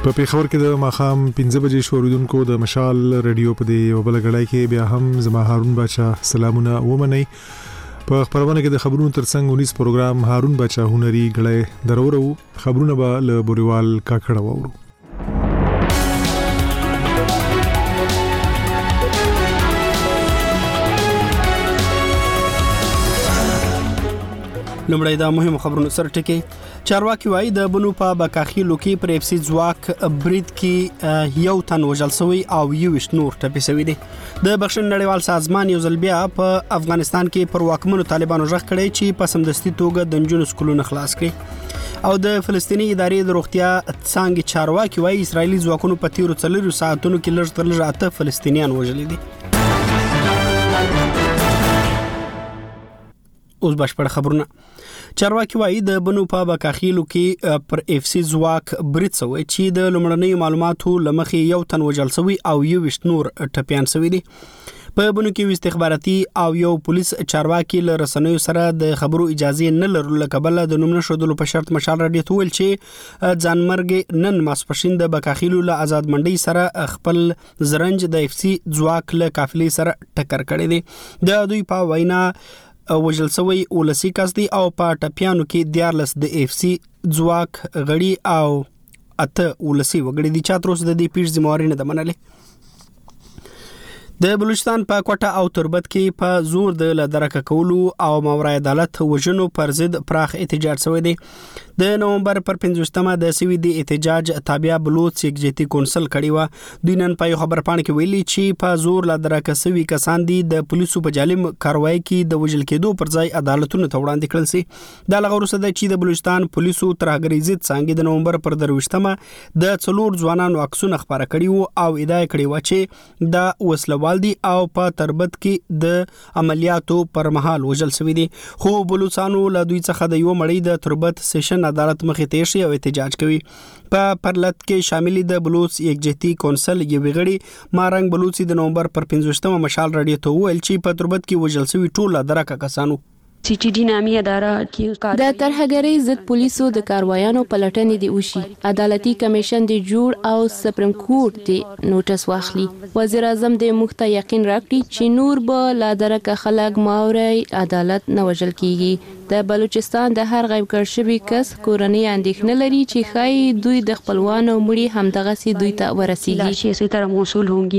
په پیښور کې د ماخام 15 بجې شوریدونکو د مشال رادیو په دی او بل غړای کې بیا هم زما هارون بچا سلامونه ومني په خبرونه کې د خبرونو ترڅنګ 19 پروګرام هارون بچا هنري غړای درورو خبرونه به له بوريوال کاکړه وورو. لمړی دا مهم خبرونه سره ټکی چارواکي وایي د بنو په بکاخیلو کې پر اف سي ځواک برید کې یو تن وژل شوی او 20 نور ټپي شوی دي. د بخښن نړیوال سازمان یو ځل بیا په افغانستان کې پر واکمنو طالبانو ژغ کړی چې په سمدستي توګه د نجونو سکولونه خلاص کړي. او د فلسطینی ادارې د روغتیا څنګه چارواکي وایي اسرایلی ځواکونو په تیرو 4 ساعتونو کې لږ تر لږه 8 فلسطینیان وژلي دي. اوس بشپړ خبرونه. چارواکي وایي د بنو په بکاخیلو کې پر اف سي ځواک برید شوی چې د لومړنۍ معلوماتو لمخې یو تن وژل شوی او 20 نور ټپيان شوی دي. په بنو کې استخباراتي او یو پولیس چارواکي له رسنیو سره د خبرو اجازه نه لرلو کبل د نوم نشودلو په شرط مشال رادیو ته ویل چې ځانمرګ نن ماسپښین د بکاخیلو له آزاد منډي سره خپل زرنج د اف سي ځواک له قافلې سره ټکر کړی دی. د دوی په وینا وژل شوی ولسی کس دی او په ټپیانو کې 14 د اف سي ځواک غړي او اته ولسی وګړي دي چې تر اوسه د دې پیښ ذمہواري نه منلې. د بلوچستان په کوټه او تربت کې په زور د لدرکه کولو او ماورای عدالت وژنو پر ضد پراخ احتجاج شوی دی. د نومبر پر 15مه د سوي دی احتجاج تابع بلوچ سیکجټي کونسل کړي و. دوی نن په خبر پاڼه کې ویلي چې په زور لدرکه سوي کسان دي د پولیسو په جالم کاروایی کې د وژل کېدو پر ځای عدالتونو ته وړاندې کړل سي. د لغورسه د چې د بلوچستان پولیسو ترهګری ضد څنګه د نومبر پر 23مه د څلور ځوانانو عکسونه خبره کړي وو او ادعا کړې و چې د وسلو والدي او په تربت کې د عملیاتو پر مهال وژل شوی دي. خو بلوچستانو له دوی څخه د یو مړی د تربت سیشن عدالت مخې ته شي او احتجاج کوي. په پرلط کې شامل د بلوچ یکجهتي کونسل یوه غړي مارنګ بلوچي د نومبر پر 15مه مشال رادیو ته ویل چې په تربت کې وژل شوی ټول درکه کسانو سی ټي ډي نامي اداره کې د ترهګرۍ ضد پولیسو د کاروایانو پلټنې دی وشي. عدالتي کمیشن دی جوړ او سپریم کورټ دی نوټس واخلي. وزیر اعظم د مخته یقین راکړي چې نور به لا درکه خلک ماورای عدالت نه وژل کیږي. د بلوچستان د هر غیب کړ شوی کس کورنۍ اندېښنه لري چې خای دوی د خپلوانو مړي همدغه سي دوی ته ورسیږي. لاشي اسی طرح موصول هونګي.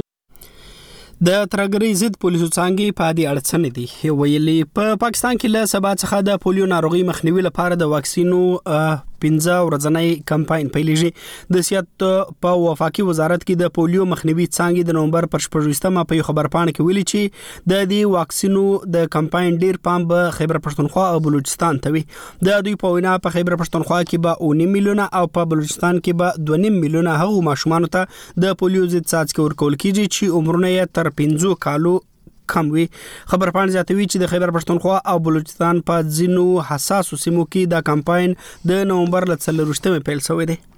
د ترهګرۍ ضد پولیسو څنګه په دې اړه دي ویلي. په پاکستان کې له سبا څخه د پولیو ناروغي مخنیوي لپاره د واکسینو 15 ورځنی کمپاین پیلېږي. د صحت په وفاقي وزارت کې د پولیو مخنیوي څنګه د نومبر پر 14مه په خبر پاڼه کې ویلي چې د دې واکسینو د کمپاین ډیر پام به خیبر پښتونخوا او بلوچستان ته وي. د دوی په وینا په خیبر پښتونخوا کې به 9 میلیونه او په بلوچستان کې به 2.5 میلیونه هغو ماشومان ته د پولیو ضد څاڅکي ورکول کیږي چې عمرونه یې تر 15 کالو کم وي. خبر پاڼه زیاتوي چې د خیبر پښتونخوا او بلوچستان په ځینو حساسو سیمو کې دا کمپاین د نومبر ل 14مه پیل شوی دی.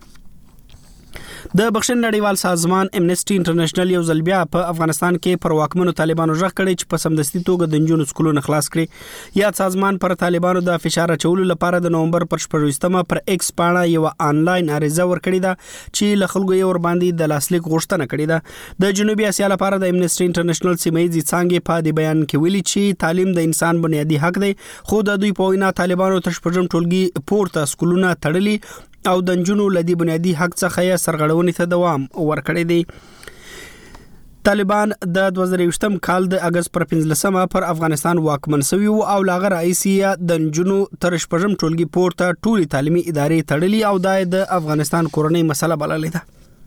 د بخښن نړیوال سازمان امنیسټي انټرنیشنل یو ځل بیا په افغانستان کې پر واکمنو طالبانو ژغ کړی چې په سمدستي توګه د نجونو سکولونه خلاص کړي. یا سازمان پر طالبانو د فشار اچولو لپاره د نومبر پر 14مه پر ایکس پاڼه یو آنلاین عریضه ورکړې ده چې له خلکو یې ور باندې د لاسلیک غوښتنه کړې ده. د جنوبي اسیا لپاره د امنیسټي انټرنیشنل سیمایي څنګه په دې بیان کې ویلي چې تعلیم د انسان بنیادی حق دی. خو د دوی په وینا طالبانو تر شپږم ټولګي پورته سکولونه تړلي او د نجونو لدی بنیادی حق څخه یې سرغړونې ته دوام ورکړی دی. طالبان د 2020 کال د اگست پر 15مه پر افغانستان واکمن شوی او لاغه رئیسیه د نجونو تر شپږم ټولګي پورته ټولي تعلیمي ادارې تړلي او د افغانستان کورنۍ مسله بللې ده.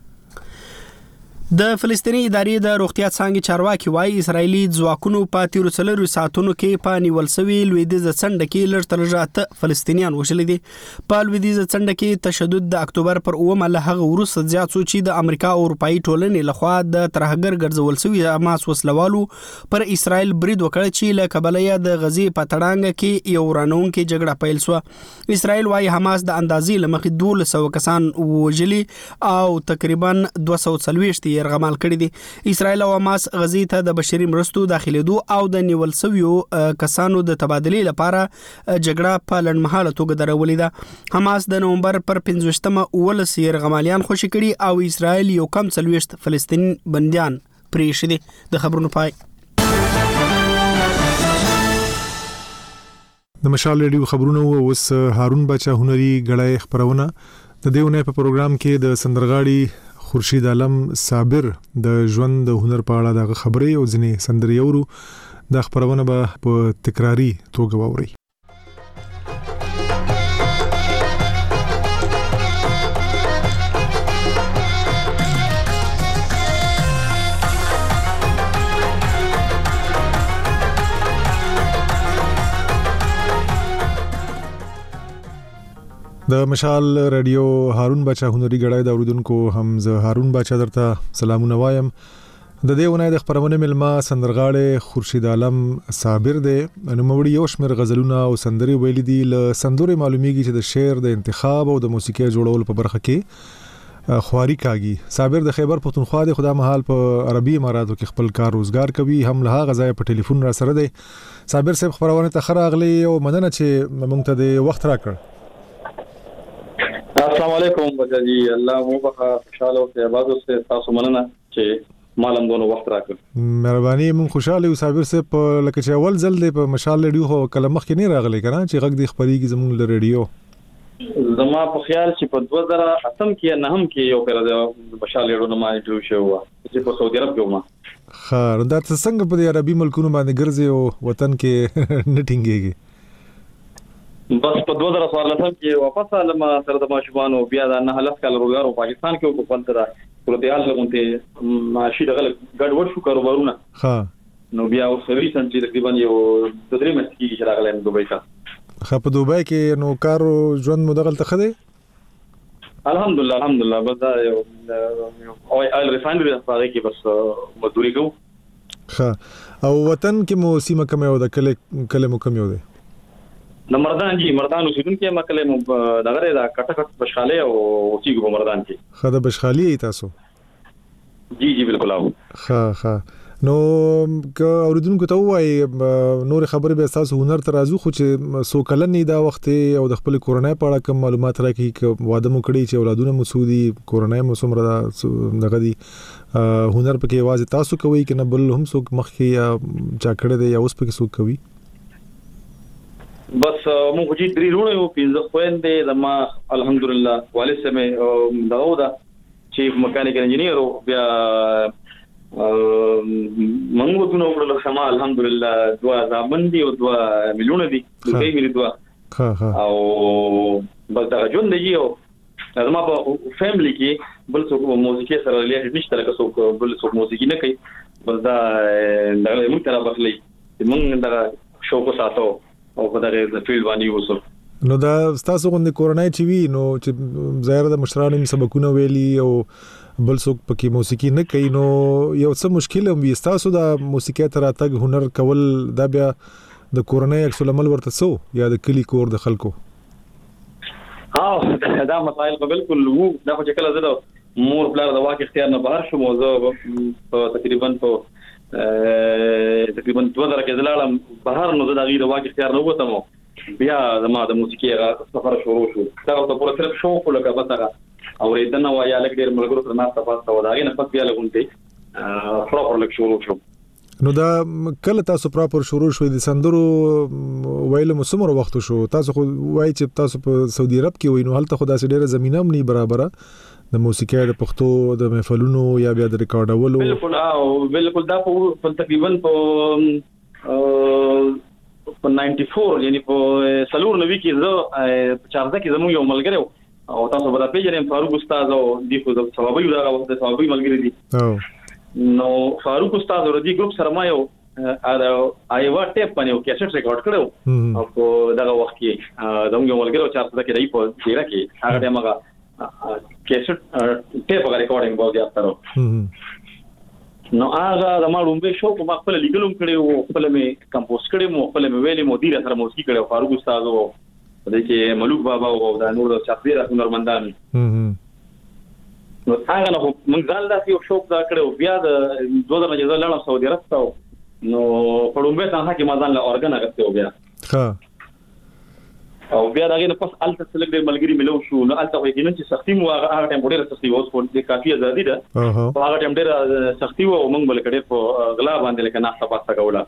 د فلسطینی ادارې د روغتیا څنګه چارواکي وایي اسرایلی ځواکونو په تیرو 4 ساعتونو کې په نیول شوی لویدیځ څنډه کې لږ تر لږه فلسطینیان وژل دي. په لویدیځ څنډه کې تشدد د اکتوبر پر 9 له هغه وروسته زیات شو چې د امریکا او اروپאי ټولنې لخوا د ترهګر ګرځول شوی حماس وسلوالو پر اسرائیل برید وکړ چې له کبلې د غزي په تړانګ کې یو رانونکو جګړه پیل شو. اسرائیل وايي حماس د اندازې لمخې 1200 کسان وژلي او تقریبا 240 يرغمال کړی دي. اسرائیل او حماس غزې ته د بشري مرستو داخليدو او د نیول شویو کسانو د تبادلې لپاره جګړه په لړمحاله توګه درولې ده. حماس د نومبر پر 15مه 19 يرغمالیان خوشي کړي او اسرائیل یو کم 40 فلسطینی بنديان پریښي دي. د خبرونو پای. د مشال ریډیو خبرونه اوس هارون بچا هنري غړای خبرونه د دیونه په پروګرام کې د سندرغاړي خورشید عالم صابر د ژوند د هنر په اړه د خبرې او ځنې سندري اورو د خبرونه په تکراری توګه ووري. د مشال رادیو هارون بچا هنري غړای د اوریدونکو هم زه هارون بچا درته سلامونه وایم. د دې ونې د خبرونه ملما سندرغاړي خورشید عالم صابر دی. نو موړي یو شمېر غزلونه او سندري ویل دي. ل سندري معلومیږي چې د شعر د انتخاب او د موسیقي جوړول په برخه کې خواري کاږي. صابر د خیبر پښتونخوا د خدا محل په عربي اماراتو کې خپل کار روزګار کوي. هم له غزای په ټلیفون را سره دی. صابر صاحب خبرونه ته خراغلی او مننه چې موږ ته د وخت راکړ. السلام علیکم بچی الله مو بخا خوشاله او آباد اوسه. تاسو مننه چې مالم دونو وخت راکړ. مهرباني. مون خوشاله یو صابر صاحب په لکه چې اول ځل دی په مشال ریډیو هو کله مخ کې نه راغلی کنه چې غږ دی خبريږي زموږ له ریډیو. زما په خیال چې په 2008 کې نه هم کې یو کړه د مشال ریډیو نه ما انټرویو شو چې په سعودي عرب کې ما. خیر دا څنګه په عربي ملکونو باندې ګرځي او وطن کې نټینګيږي. بس په 2014 کې واپس علم سره د ماشومان او بیا د نه حالت کال روزګار او پاکستان کې په خپل تر پروتیال لغونته ماشي دغه ګډ وډ شو کاروبارونه. ها نو بیا او سرویس انټلی تقریبا یو 3 مېسټ کې راغلم دوبۍ ته. په دوبۍ کې نو کار ژوند مدغل ته خده. الحمدلله بس دا او ال ریفاینري هغه کې بس مزدوري کوم. ها او وطن کې مو سیمه کوم یو د کله مو کوم یو دی. د مردان اوسیدونکو مکلې مو دغه دا کټ بشخاله او اوسېګو په مردان کې. خدا بشخالي تاسو؟ جی بالکل او. ها نو که اوریدونکو ته وایي نور خبرې به تاسو هنر ترازو خو چې سو کلنې دا وخت او د خپل کورونای په اړه کوم معلومات راکړي چې واده مو کړی چې اولادونه مو سودي کورونای مو سمره دغه دي هنر پکې आवाज تاسو کوي کنه بل هم سو مخکې یا چا کړی دی یا اوس پکې سو کوي. بس مو خو چې درې رونه یو پینځه خويندې د ما الحمدلله والد سمې داوود چیف میکانیکل انجینیر او بیا منغو دنو وړل خما الحمدلله دوا زامندي او 2 مليون دي دوی ملي دوا او بس دا جون دی او زما په فیملی کې بل څوک موسیقي سره لري نشته لکه څوک بل څوک موسیقي نه کوي بس دا موږ تر بخلي موږ دا شوق ساتو او په دغه فیلډ باندې وسو. نو دا تاسو غوندې کورونای چې وی نو چې ظاهر د مشرانو سبقونه ویلي او بل څوک پکې موسیقي نه کوي نو یو څه مشکل هم وي تاسو د موسیقي تر اتګ هنر کول دا بیا د کورونای عکس العمل ورته سو یا د کلی کور د خلکو. دا مسائل بالکل وو دا چې کله زه مور بلار د واقع اختیار نه بهر شوم زه تقریبا 2000 کې زلالم بهر نو د غیر واقع اختیار نه وته مو بیا زما د موسیقي سفر شروع شو. دا په پوره طرف شو خو لکه بتاغه او ریدنه وایا لګ ډیر ملګرو سره ناس تاسو و داغه نه پات بیا لګونته پراپر لګ شروع شو. نو دا کله تاسو پراپر شروع شوې د سندرو ویل مو سمره وخت شو تاسو خو وای چې تاسو په سعودي عرب کې وای نو هلته خدا سي ډیره زمينه هم نه برابر د موسیقي د پښتو د محفلونو یا بیا د ریکارډولو. بالکل دا په تقریبا په 94 یعنی په سلور نوي کې زه چارځه کې زموږ یو ملګری او تاسو به پیژنئ فاروق استاد او د خو د ثوابي دا وخت د ثوابي ملګری دي نو فاروق استاد ورته ګروپ سره ما یو ایوا ټیپ باندې کیسټ ریکارډ کړو او په دغه وخت کې زموږ ملګری چارځه کې دی په ډیره کې هغه دماغه کیسټ ټیپ ریکارډینګ باندې افترو نو هغه د ما رومبه شو په خپل لیګلوم کړو خپل مې کمپوز کړم خپل مې ویلې مدیر سره موسیقي کړو فاروق استاد او د کې ملوک بابا او د نور د چاپیر هنرمندان نو څنګه نو موږ ځان داسې یو شوق دا کړو بیا د 2000 لاړم سعودي عرب ته نو پړومبه څنګه کې مازان له اورګن غته بیا ها او بیا داګه نه پس الته سلګ د ملګری ملو شو نو الته وایي چې سختي مو هغه ټیم ډیره سختي اوس په دې کافي ازادي ده هغه ټیم ډیره سختي و او موږ بل کړي په غلا باندې لکه ناسه پاسه کوله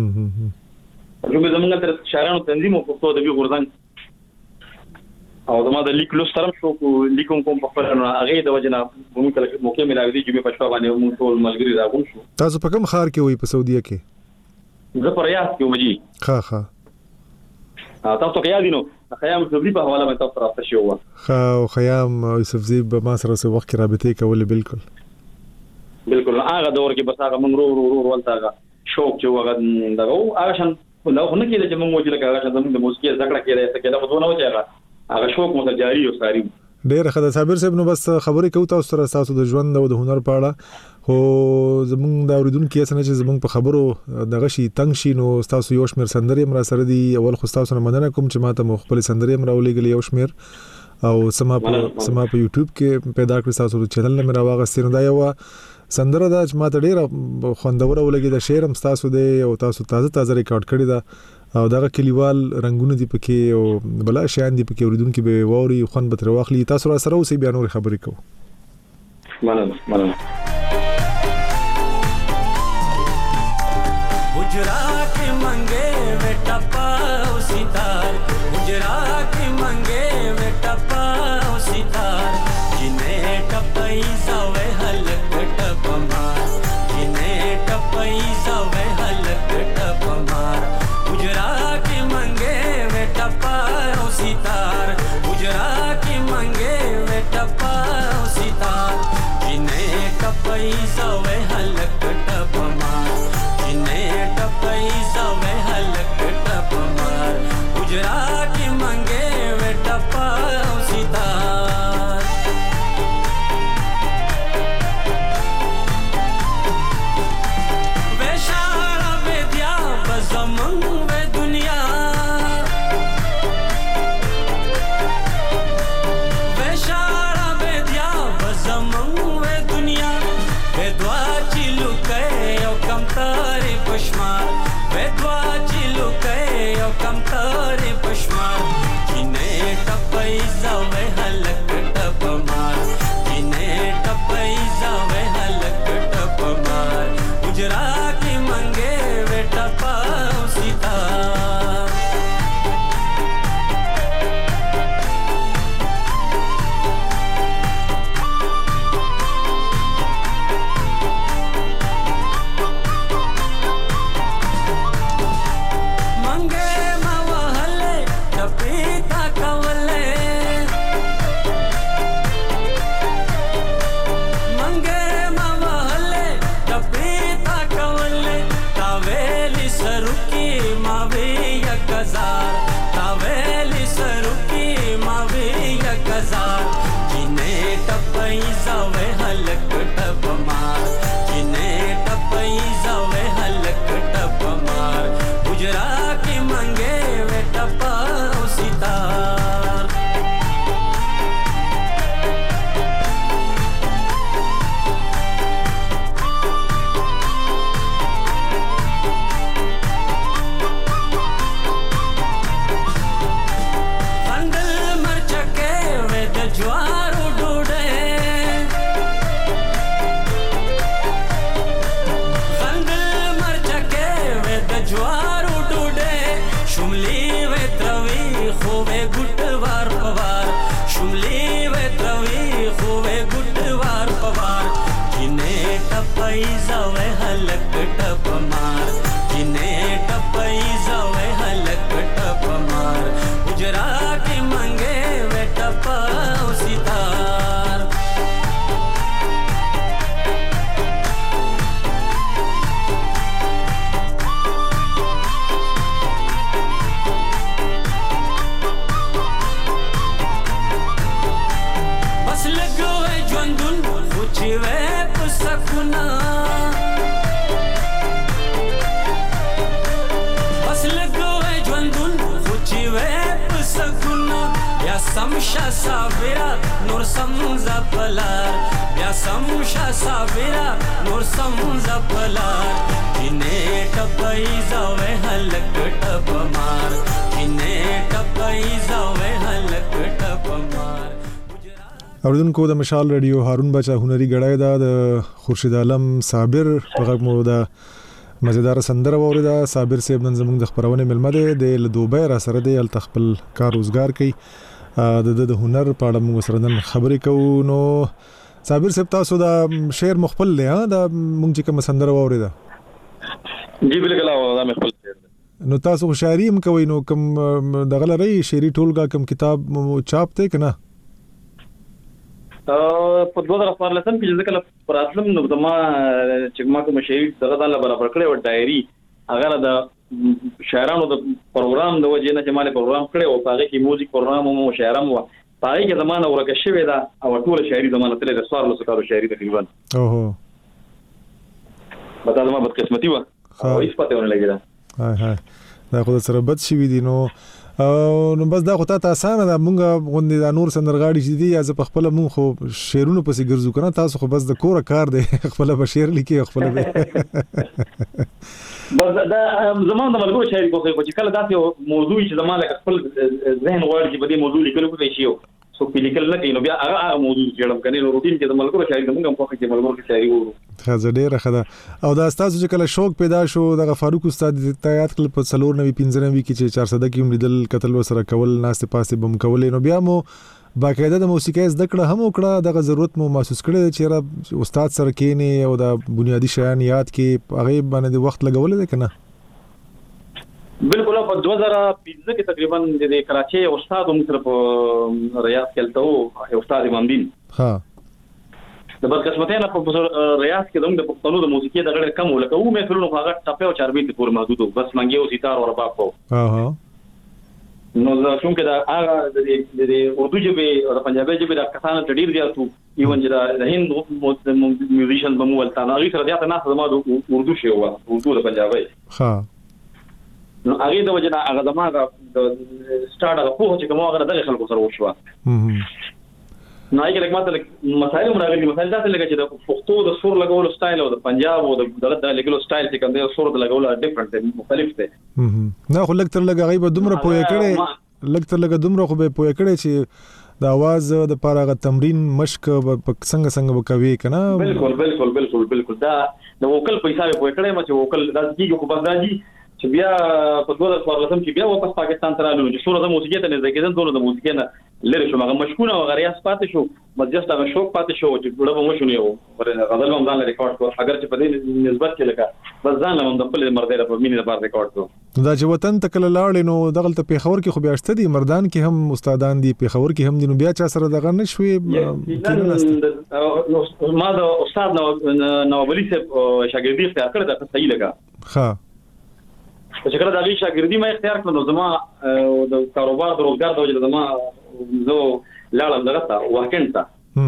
زمونږ تر شهرانو تنظیم او پښتو د وی غورځنګ او زما د لیک لوس سره شو لیکوم کوم په خپل هغه د وجنه موږ کله موقع ملاوي دي چې په پښتو باندې موږ ټول ملګری راغون شو. تاسو په کوم ښار کې وای په سعودي کې؟ زه پر ریاض کې ومجي. ها تاسو کې یادینو خیام زبری په حواله مې تاسو راځه شو. او خیام یوسفزی به ما سره څه وخت رابطه کولې بالکل هغه دور کې بس هغه موږ رو ولته شوق چې وغه دغه هغه شان نو خو نه کېده چې موږ وځل کاغه چې زموږ د موسیقي زکړه کېده څه کېده خو نه وځي هغه شوق مو ته جاری او ساري ډېر خدای صابر صاحب نو بس خبرې کوي تاسو سره تاسو د ژوند او د هنر په اړه خو زموږ د اوریدونکو کې څنګه چې زموږ په خبرو دغه شي تنگ شي نو تاسو یو شمیر سندري مر سره دی اول خو تاسو نه مننه کوم چې ماته مخبل سندري مر ولېګل یو شمیر او سما په یوټیوب کې پیدا کړی تاسو د چینل نه راوغه ستنه دا یو سندره دا چې ماته ډېر خوندور ولګي د شعر هم تاسو دی او تاسو تازه ریکارډ کړی دا او دغه کلیوال رنگونه دی پکې او بلا شیان دی پکې اوریدونکو به ووري خوند به تر واخلي تاسو را سره اوسې بیا نور خبرې کوو مننه गुजरा के मंगे वे टपाओ सितार गुजरा के मंगे वे टपाओ सितार जिन्हें टपई जावे हलक टपमार जिन्हें टपई जावे हलक टपमार गुजरा के मंगे वे टपाओ सितार गुजरा के मंगे वे टपाओ सितार जिन्हें टपई जावे हलक टपमार जिन्हें टपई जावे हलक टपमार गुजरा के मंगे वे टपाओ सितार वे शारा वे दिया बज़मन वे दुनिया वे शारा वे दिया बज़मन वे दुनिया वे दुआ चिलु के ओ कम तारे पशमार वे दुआ चिलु के ओ कम तारे पशमार जिन्हें टपई जावे हलक टपमार जिन्हें टपई जावे हलक टपमार गुजरा के मंगे वे टपाओ सितार तावेली सरुकी मावे यकजार जिन्हें टपई जावे हलक टपमार जिन्हें टपई जावे हलक टपमार गुजरा के मंगे वे टपाओ सितार ज्वारू डूडे खंगल मरचके वे द ज्वारू डूडे शुमली वे त्रवी खोवे गुटवार पवार शुमली वे त्रवी खोवे गुटवार पवार जिन्हें टपई जावे हलक टपमार जिन्हें टपई जावे हलक टपमार गुजरा के मंगे वे टपाओ सितार बस लगो है ज्वंदुन पूछी वे पुसकुना बस شا صابرا نور سم زپلار بیا سم شا صابرا نور سم زپلار کینه ټپای زاوې هلک ټپمار کینه ټپای زاوې هلک ټپمار. اوریدونکو د مشال رادیو هارون بچا هنري غړای دا د خورشید عالم صابر په غږ مو دا مزیدار سندره وریدا. صابر صاحب نن زموږ د خبرونه ملمه ده د دوبۍ را سره دی ال تخپل کار روزګار کوي د هنر په اړه موږ سره نن خبرې کوو. نو صابر صاحب تاسو دا شعر مخبل له دا موږ چې کوم سندره وریدا جی بالکل دا مخبل شعر نو تاسو شاعري هم کوي نو کوم دغه لري شعري ټولګه کوم کتاب چاپ ته کنه په 2014 کې ځکه پراتلم نو دما چې ما کوم شعر دغه د برابر کړی و ډایري هغه د شاعرانو د پروګرام د وجې نه چې مال پروګرام کړی او هغه کې موزیک پروګرام او شاعرام و هغه کې زمانه ورکه شوی دا او ټول شاعري زمانه تل د سوار لسکارو شاعري تقریبا اوه بتا زما بد قسمتي و او هیڅ پته ونه لګیدا هاي دا خو سره بد شي دي نو بس دا خو ته اسانه ده مونږ غوندې د نور سندرغاړي چې دي از په خپل مونږ خو شعرونو پسې ګرځو کنه تاسو خو بس د کوره کار دی خپل به شعر لیکي خپل به بس دا زمونږ د ملګرو شاعري کوي چې کله داسې موضوع چې زمونږ خپل ذهن غواړي چې په دې موضوع لیکلو کوي شي سو په لیکل نه کوي نو بیا هغه موضوع جوړم کني نو روټین کې د ملګرو شاعري زمونږ په خو کې ملګرو شاعري وو خزه ډیره خدا او دا تاسو چې کله شوق پیدا شو د فاروق استاد ته یاد کړل په 495 کې چې 400 کې لیدل قتل وسره کول ناست پاسه بم کول نو بیا مو باقاعده د موسیقي زده کړه هم وکړه دغه ضرورت مو محسوس کړی چې استاد سره کېنه او د بنیادی شیان یاد کې هغه باندې وخت لګول دي کنه بالکل په 2015 کې تقریبا د کراچي استاد هم تر په ریاض کې تلته استاد امام دین ها د بدقسمتۍ نه په ریاض کې د پښتنو د موسیقي د غړ کم ولکه و مې فلونو هغه ټاپه او چاربي ته پور محدود بس منګي او سیتار او رباب کو ها نو څنګه دا هغه د اردو ژبه او د پنجابي ژبه د کسانو ډیر زیاتو ایون چې د هند میوزیشن په مول تانه غي سره زیات نه زما د اردو شی و اردو د پنجابي ها نو هغه د وجه هغه زما د سٹارټ هغه په چې کومه هغه د خلکو سره وشو نو هغه لکه ماته مسایل مرغلي مسایل دا لکه چې د پښتو د سور لګول سټایل او د پنجاب او د لګول سټایل چې کوم د سور د لګول ډیفرنٹ دی مختلف دی نه خو لکه تر لګ غي به دومره پوهه کړي لکه تر لګ دومره خو به پوهه کړي چې د आवाज د پاره تمرین مشق څنګه وکوي کنه بالکل دا د وکل پیسې پوهه کړي ما چې وکل د کیږي خو بنداجي چې بیا په 2014 کې بیا واپس پاکستان ته راغلو چې سورته موسیقي ته نه ځکه ټول د موسیقي نه لری شو هغه مشکونه او غریاس پاتې شو مجلس هغه شوق پاتې شو چې ډوړه به مشونه یو غزل هم ځان ریکارډ کړ اگر چې په دې نسبت کې لکه بس ځان له د خپل مرده په مینه لپاره ریکارډ کړ دا چې وطن ته کله لاړ نو دغه ته پیښور کې خو بیا شته دي مردان کې هم استادان دي پیښور کې هم دي نو بیا چا سره دغه نشوي ما د استاد نواب علي صاحب شاګردي اختیار کړ دا صحیح لګا ها چې کله دا وی شاګردي ما اختیار کړو زما د کاروبار د روزګار د وجه زما زه لاړم دغه واکنتا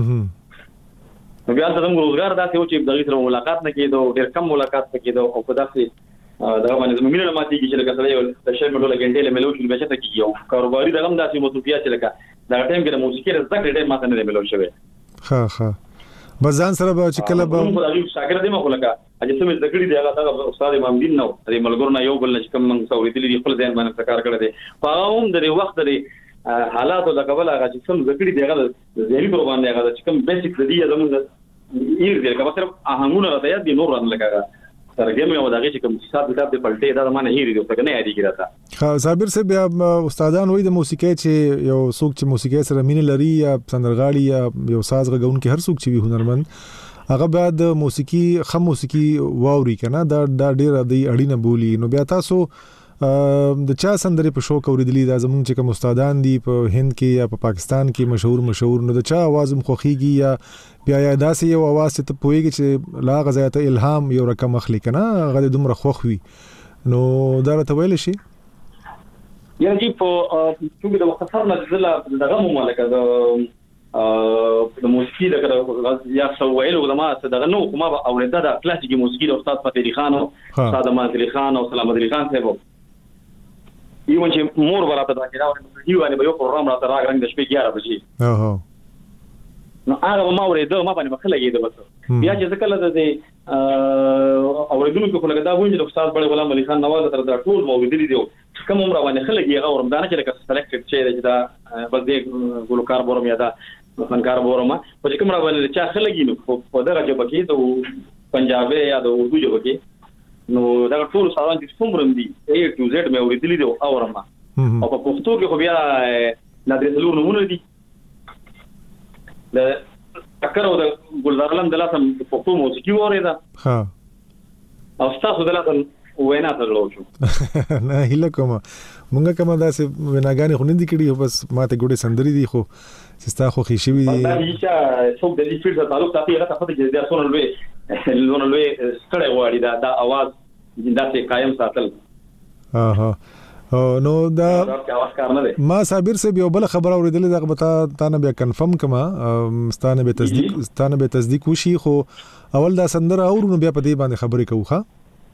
بیا د روزګار داسې و چې دغه سره ملاقات نه کېدو ډېر کم ملاقات کېدو او په داسې دا باندې زموږ نه ماتي چې لکه سره یو د شی په ډول غنډې له ملو شو بیا چې کېږي کاروباري دغه داسې مصروفیات چې لکه دا ټیم کې د موسیقي زده کړې ماته نه ملو شوی ها بس ځان سره به چې کله به شاګرد ما خلکا اجه سمې ذکرې دی هغه استاد امام دین نو د ملګرو نه یو بل چې کوم څورې دي خپل ځان باندې کار کړی دی فهم د وخت د حالاتو د قبل هغه چې سم ذکرې دی هغه ځینې پر باندې هغه چې کوم بیسیک دی زموږ یې دی که صرف هغه راته یاد دي نور ران لګا ترجمه او دغه چې کوم حساب کتاب د پلټې دا معنی هېری دی څنګه نه یادی کیږي صابر صاحب استادان وای د موسیقي چې یو څوک چې موسیقي سره مینه لري یا سندرغاړي یا یو ساز غږونکي هر څوک چې وي هنرمند هغه بعد موسیقي خام موسیقي واوري کنه دا ډیر د اړینه بولی نو بیا تاسو د چا سندرې په شوق اوریدلې دا زمونږ چې کوم استادان دي په هند کې یا په پاکستان کې مشهور نو د چا आवाज مخوخيږي یا بیا داسې یو आवाज ته پويږي چې لا غزاته الهام یو رقم اخلي کنه هغه دومره خوخ وي نو دا ته ویل شي یعنی په څنګه د مختصر نظر دغه مملکه د موسیقي د یا سوایلو د ما دغه نو کومه اوریدا د کلاسیکي موسیقي د استاد فتح علي خان او استاد مازری خان او سلام علي خان صاحب یو چې مور ورته دا کېدا یو باندې یو پروګرام راته راغلی د شپې 11 بجې نو هغه ما ورېده ما باندې مخه لګېده بس بیا چې ځکه لږ اوریدونکو په لګا دا وایي چې استاد بړی غلام علي خان نواز تر دا ټول موجودي دي کوم عمر باندې خلګي هغه ورم دانه چې لکه سلیکټډ چې دا بس دې ګلوکار بورم یا دا فنکار بورم په کوم را باندې چې خلګي نو په دغه جبه کې ته پنجابي یا د اردو جبه کې نو دا ټول سامان چې څومره دي A to Z مې اوریدلي دي اورم او په پښتو کې خو بیا د درسلو نمونه دي د تکرو د ګلزار علم د لاسم پښتو موسیقي اوریدا ها او تاسو د لاسم وینا ترلو شو نه هله کومه مونږه کومه داسې وناګانی خو نه دي کړي بس ماته ګوډه سندري دي خو ستا خو خېشي وي دا چې څوک د دې فیلډ سره تعلق ساتي هغه څه چې د سونل لوي ستړی وړي دا आवाज داسې قائم ساتل ها نو دا ما صابر سے یو بل خبر اوریدلې دا بتا تا نه بیا کنفرم کما ستانه به تصدیق وشي خو اول دا سندره اورونو بیا په دې باندې خبرې کوخه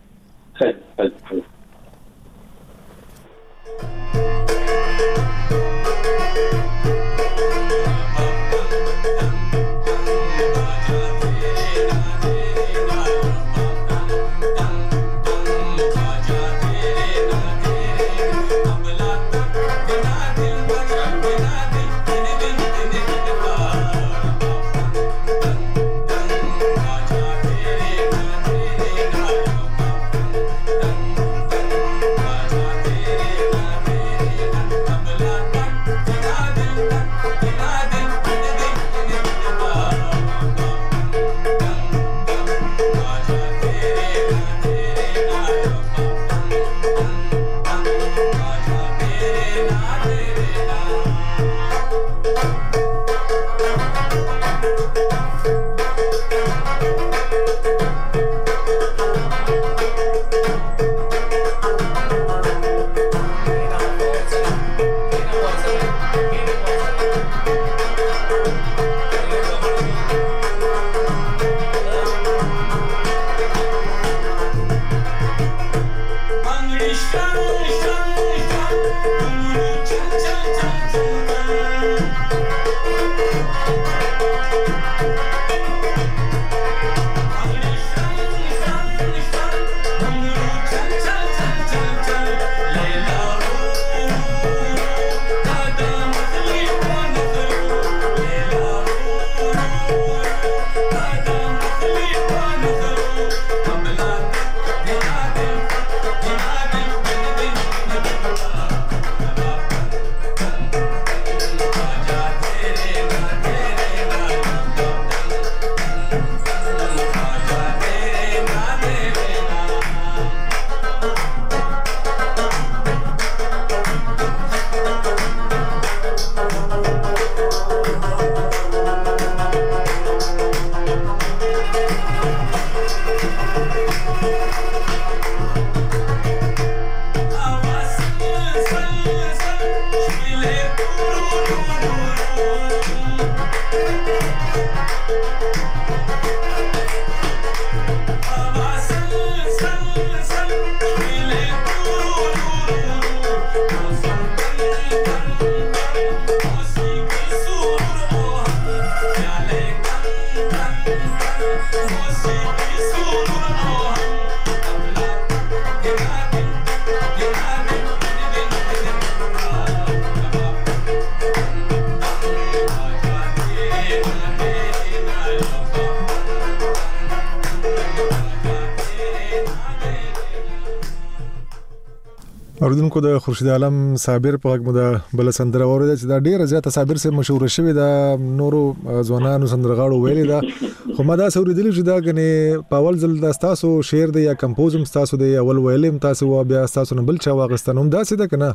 اوردونکو د خورشید عالم صابر په وخت مده بل سندره اوریدل چې دا ډیره زیاته صابر سره مشهور شوی دا نورو ځوانانو سندرغاړو ویلي دا خو ما دا اوریدل چې دا غني پاول زل د تاسو شعر دی یا کمپوزم تاسو دی اول ویلم تاسو بیا تاسو نه بل چا واغستنوم دا څه ده کنه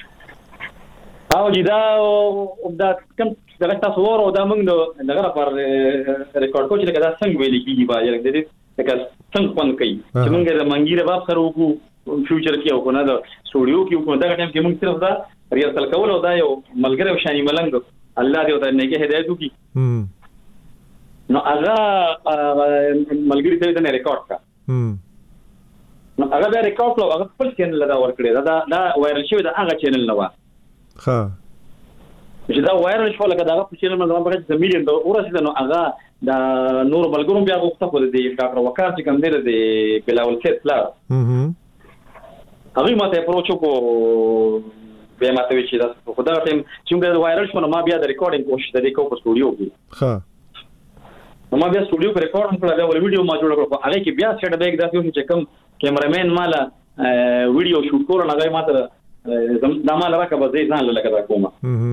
او جدا دا کوم دا تاسو ورو دا موږ دغه پر ریکارډ کوچ لکه دا څنګه ویل کیږي با یل دې لکه څنګه پون کوي چې موږ د منګیره باب سره وکړو فیوچر کې او کنه دا سټوډیو کې کو دا ټایم کې موږ صرف دا ریهرسل کول او دا یو ملګری شانی ملنګ الله دې وته نه کې هدایت وکي نو هغه ملګری ته دا ریکارډ کا نو هغه بیا ریکارډ کړو هغه خپل چینل دا ورکړي دا وایرل شوی دا هغه چینل نه و ها چې دا وایرل شو لکه دا په چینل باندې هغه د میلیون د ورسېد نو هغه دا نور بلګروم بیا غوښته خو د ډاکټر وقار چې کوم دی د بلاول سیټ پلا هغه ماته اپروچ کو به ماته وی چې دا خو دا ټیم چې وایرل شو نو ما بیا د ریکارډینګ کوشش د ریکو په سټوډیو کې ها نو ما بیا سټوډیو کې ریکارډ کړل دا ویډیو ما جوړ کړو هغه کې بیا سیټ بیک دا چې کوم کیمرامین مالا ویډیو شوټ کول نه غي ماته دا مال راکبه ځای ځان لکه دا کومه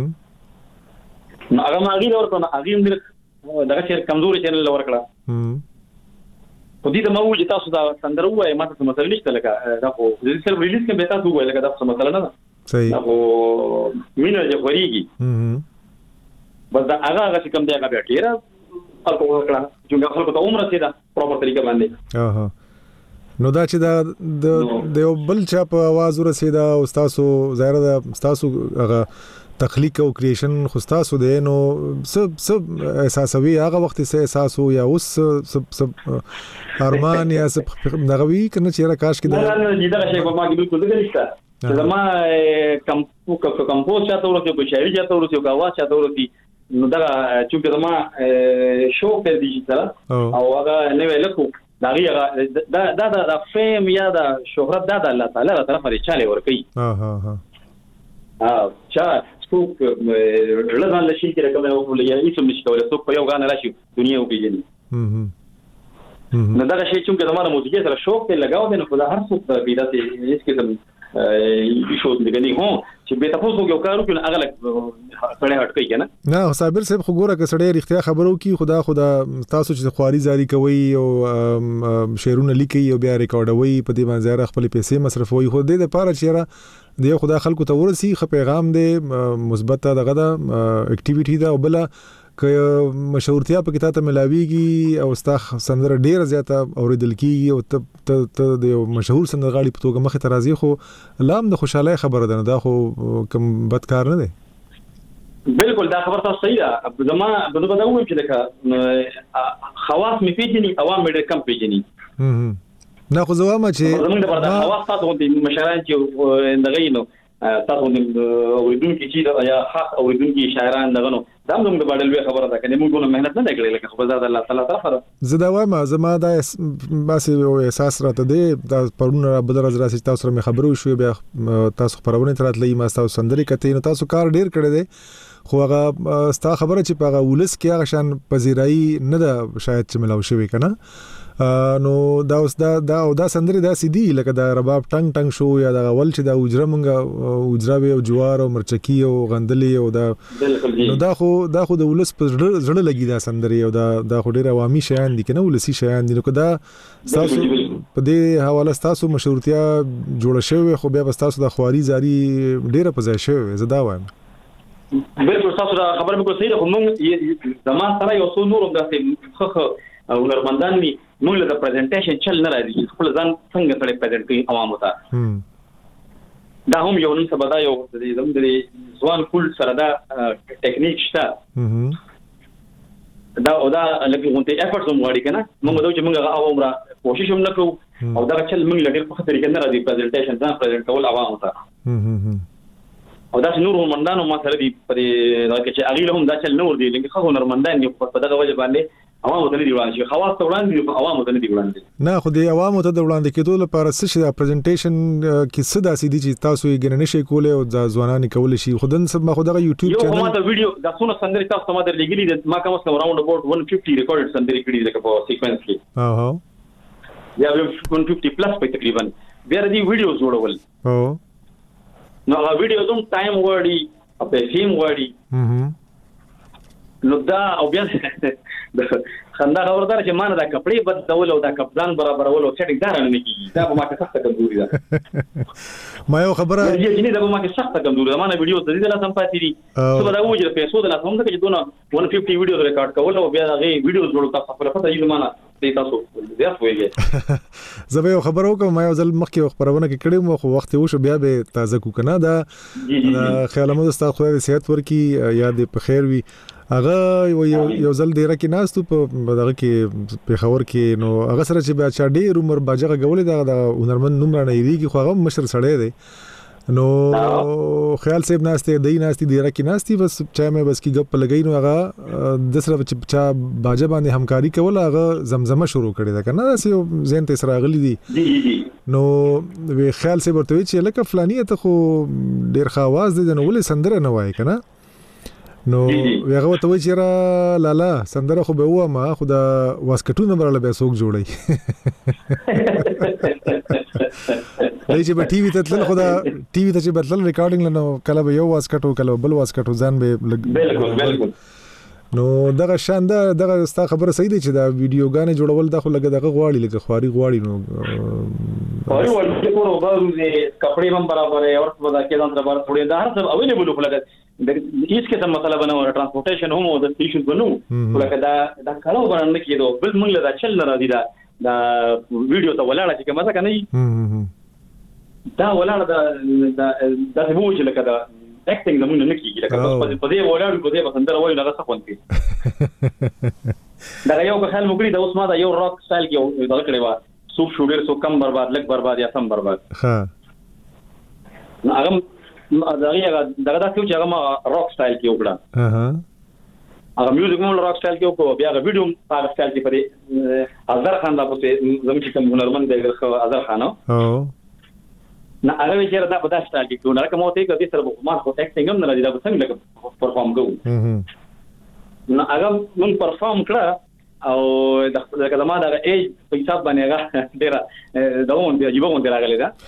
نو هغه ما غیر ورته نو هغه موږ دغه چیر کمزوري چینل لور کړه خو دې ته مو چې تاسو دا سندره وای ماته څه مسله نشته لکه دا خو د سیلف ریلیز کې به تاسو وای لکه دا څه مسله نه ده صحیح دا خو مینه چې وريږي بس دا هغه چې کوم دی هغه بیا ډیره خلکو وکړه چې خلکو ته عمر سي دا پروپر طریقه باندې نو دا چې دا د یو بل چا په आवाज ورسېدا او تاسو ظاهر دا تاسو هغه تخلیق او کریشن خو تاسو دی نو سب احساسوي هغه وخت سه احساس یا اوس سب ارمان یا سب دغوی کنه چې کاش کې دا شی په ما کې بالکل دغه نشته چې ما کمپوز چاته ورته په شاعري چاته ورته او आवाज چاته ورته نو دا چې ما شو په ډیجیټل او هغه نوې لکو دا فیم یا دا شهرت دا الله تعالی تر طرفه چاله ورکی چا څوک لږه لشي کې کومه وکړل یا هیڅ نشي کولای څوک په یو غانه راشي دنیا وګوري نو دا شی چې کومه موسیقي سره شوق ته لگاو دي نو خدای هر څوک پیدا دي هیڅ کې شو دغني هو چې به تاسو یو کارو کې هغه سړی هټ کوي کنه نه صابر صاحب خو ګوره که سړی اختیار خبرو کی خدا تاسو چې خواري زاری کوي او شعرونه لیکي او بیا ریکارډوي په دې باندې خپل پیسې مصرفوي خو دې لپاره چې د خدا خلکو ته ورسي خو پیغام دې مثبت دغه دا اکټیویټي دا او بل که مشهورتیا په کتابه ملاويږي او ستا سندره ډیر زیاته اوریدل کیږي او ته د یو مشهور سندرغاړي په توګه مخه ترازی خو لام د خوشاله خبره ده دا خو کوم بدکار نه دی بالکل دا خبره تاسو صحیح ده زما بده بده وایم چې لکه خواص می پیژني عوام مې کم پیژني نه خو زما چې زمونږ د پرده خواص تاسو د مشران چې دغه نو تاسو د اوریدونکو چې یا خاص اوریدونکو شاعران دغه نو دا موږ د باندې خبره ده کنه موږ مهنت نه کړې لکه خو زاد الله تعالی طرفه زدا وایم زما دا باسي احساس راته دی دا پرونه بدر از راسي تاسو سره خبرو شو بیا تاسو پرونه تراتلې ما تاسو سندري کته نو تاسو کار ډیر کړی دی خو هغه ستا خبره چې په هغه ولس کې هغه شان پذیرای نه ده شاید چې ملاو شوی کنه نو دا اوس دا سندري دا سیدی لکه دا رباب ټنګ ټنګ شو یا دا ول چې دا وجره مونږه وجره او جوار او مرچکی او غندلی او دا نو دا خو د ولس په زړه لګي دا سندري او دا خو ډیر عوامي شیان دي کنه ولسی شیان دي نو دا تاسو په دې حواله تاسو مشهورتیا جوړ شوی خو بیا تاسو د خواري زاری ډیره پځای شوی زدا وایم بالکل تاسو دا خبره مې کو صحیح ده خو مونږ زمان سره یو څو نور د خخ او نرمندان می موږ له پریزنټیشن چل نه راځي خپل ځان څنګه سره پریزنټ کوي عوامو ته دا هم یو نن سبا دا یو د ځوان کول سره دا ټیکنیک شته دا او دا لکه غونټه افورټس هم وړي کنه موږ دا چې موږ عوام را کوشش هم نکړو او دا چل موږ لګر په خاطر کې نه راځي پریزنټیشن ځان پریزنټ کول عوامو ته او دا نور نرمندانو ما سره دی په دا کې چې اغیله هم دا چل نور دی لکه خو نرمندان یو په دغه وجه باندې عوامو ته نه دی وړاندې خواص ته وړاندې عوامو ته نه دی وړاندې نه خو د عوامو ته د وړاندې کېدو لپاره څه شي دا پریزنټیشن کې څه داسې دي چې تاسو یې ګننه شي کولای او ځوانان کول شي خودن سب ما خو دغه یوټیوب چینل یو ما د ویډیو د څونه سندري تاسو ما در لګیلی ما کوم څه راوند اباوت 150 ریکارډډ سندري کړي لکه په سیکوینس کې یا 150 پلس په تقریبا بیا د ویډیو جوړول نو هغه ویډیو زوم ټایم وړي او په فیم وړي نو دا او بیا خندا خبردار چې مان دا کپڑے بدلول او دا کپدان برابرول او سیټینګ دار نه کیږي دا به ما کې سخت کمزوري ده ما یو خبره چې نه دا به ما کې سخت کمزوري ده ما نه ویډیو د دې لا سم پاتې دي څه به دا وځي په پیسو د لا سم چې دونه 150 ویډیو ریکارډ کول او بیا هغه ویډیو جوړول تاسو په پته یې معنا تاسو زیات وایي زه به یو خبر وکم ما یو ځل مخکې خبرونه کې کړم خو وخت وشو بیا به تازه کو کنه دا خیال مو د ستاسو خدای صحت ورکي یاد په خیر وي هغه یو ځل ډیره کې ناستو په دغه کې پیښور کې نو هغه سره چې بیا چا ډیر عمر باجغه غولې د هنرمند نوم را نه یریږي خو هغه مشر سړی دی نو خیال صاحب ناشته دی ناشتي ډیره کې ناشتي بس چا مې بس کې غپ لګی نو هغه د سره چې چا باجه باندې همکاري کول هغه زمزمه شروع کړی دا کنه داسې زین ته سره غلی دي نو وی خیال صاحب ورته چې لکه فلانی ته خو ډیر ښه आवाज دی نو ولې سندره نه وای کنه نو هغه ته وی چې را لالا سندره خو به و ما خو دا واسکټو نمبر له به سوق جوړي دای چې په ټي وي ته تل خو دا ټي وي ته چې بدل ریکارډینګ لنو کله به یو واسکټو کله بل واسکټو ځان به بالکل نو دغه شانده دغه ستا خبره صحیح دی چې دا ویډیوګانې جوړول دا خو لګه دغه غواړي لکه خواري غواړي نو خواري ورته کورو باندې کپڑے هم برابر ہے اور ودا کې دا برابر थोड़े دا هر څه اویلیبل خو لګه هیڅ کې څه مسله بنو ټرانسپورټیشن هم او د سټیشن بنو لکه دا کارو باندې کېدو بل موږ له چل نه راځي دا ویډیو ته ولاړه چې کومه ځکه نه دا ولاړه دا څه وو چې لکه دا اکټینګ زمونږ نه کیږي لکه په دې ولاړو په دې بسندره وایو هغه څه کوي دا یو په خیال مګړي دا اوس ما دا یو راک سټایل کې دا کړی و سوپ شوډر سو کم برباد لک برباد یا سم برباد ها نو هغه دا څه چې هغه ما راک سټایل کې وکړه هغه میوزیک مول راک سټایل کې وکړو بیا هغه ویډیو هغه سټایل کې په اظهر خان دا په زموږ چې کوم هنرمند دی اظهر خان او نه هغه چې دا په داسې سټایل کې نو راکمو ته کې سره ما خو اکټینګ هم نه راځي دا څنګه لکه پرفارم کوو نو هغه مون پرفارم کړه او دا ما دا ایج په حساب باندې هغه ډیر دا مون دی جيبه مون راغلی دا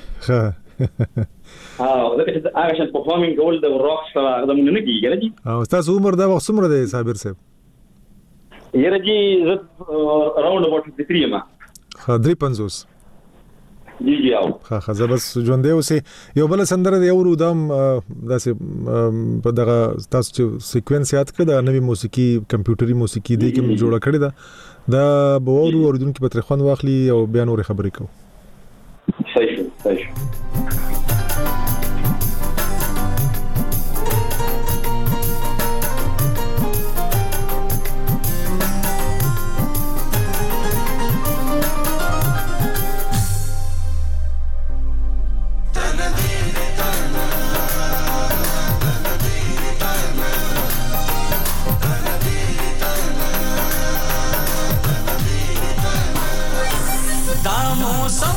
دا چې هغه شان پرفارمینګ کول د راک سره هغه مونږ نه کیږي او تاسو عمر دا وخت څومره دی صابر صاحب یره جی راوند اباوت 53 ما 53 جی او ها زبس ژوندې اوسې یو بل سندره دی ورو دم داسې په دغه تاسو چې سیکوینس یاد کړه د نوې موسیقي کمپیوټري موسیقي دی کوم جوړه کړی دا به ورو اوردونکو په ترخوان واخلي او بیا نور خبرې کوو صحیح दामों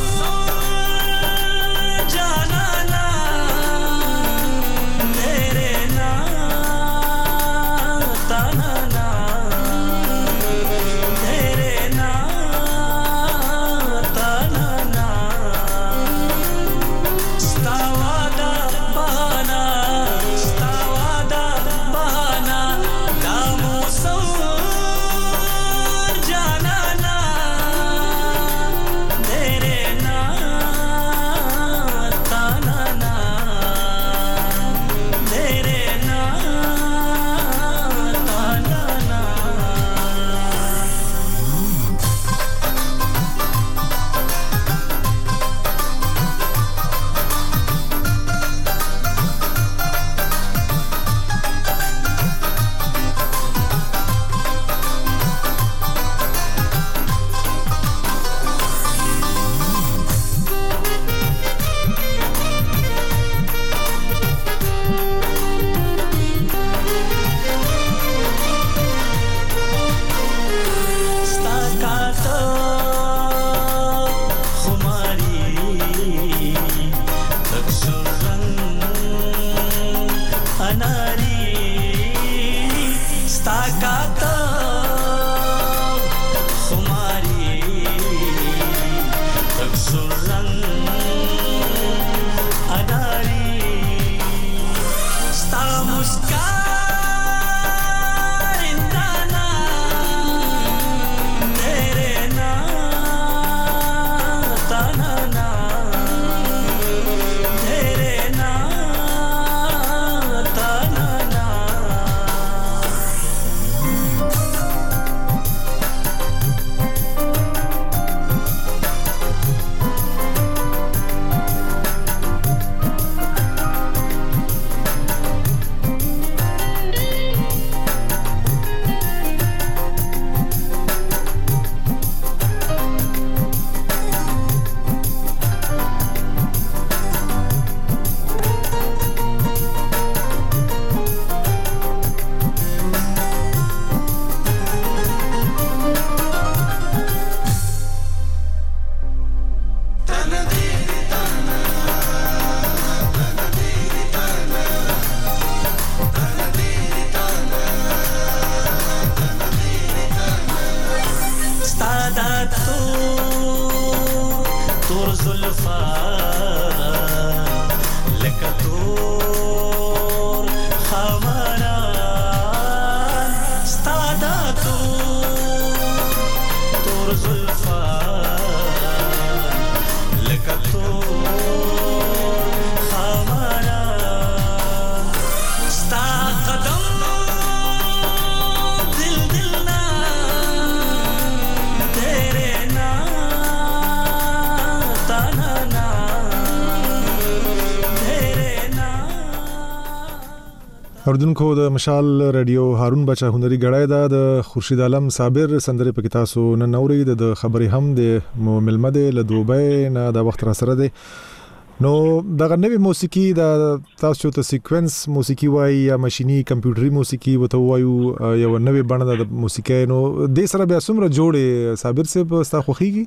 اردوونکو د مشال رادیو هارون بچا هنري غړای دا د خورشید عالم صابر سندره پکې تاسو نن اوري د خبري هم د ملمد له دوبۍ نه د وخت را سره دی نو دغه نوې موسیقي د تاسو ته سیکوینس موسیقي وای یا ماشيني کمپیوټري موسیقي وته وایو یو نوې بڼه د موسیقي نو د سره بیا څومره جوړه صابر صاحب ستا خوخيږي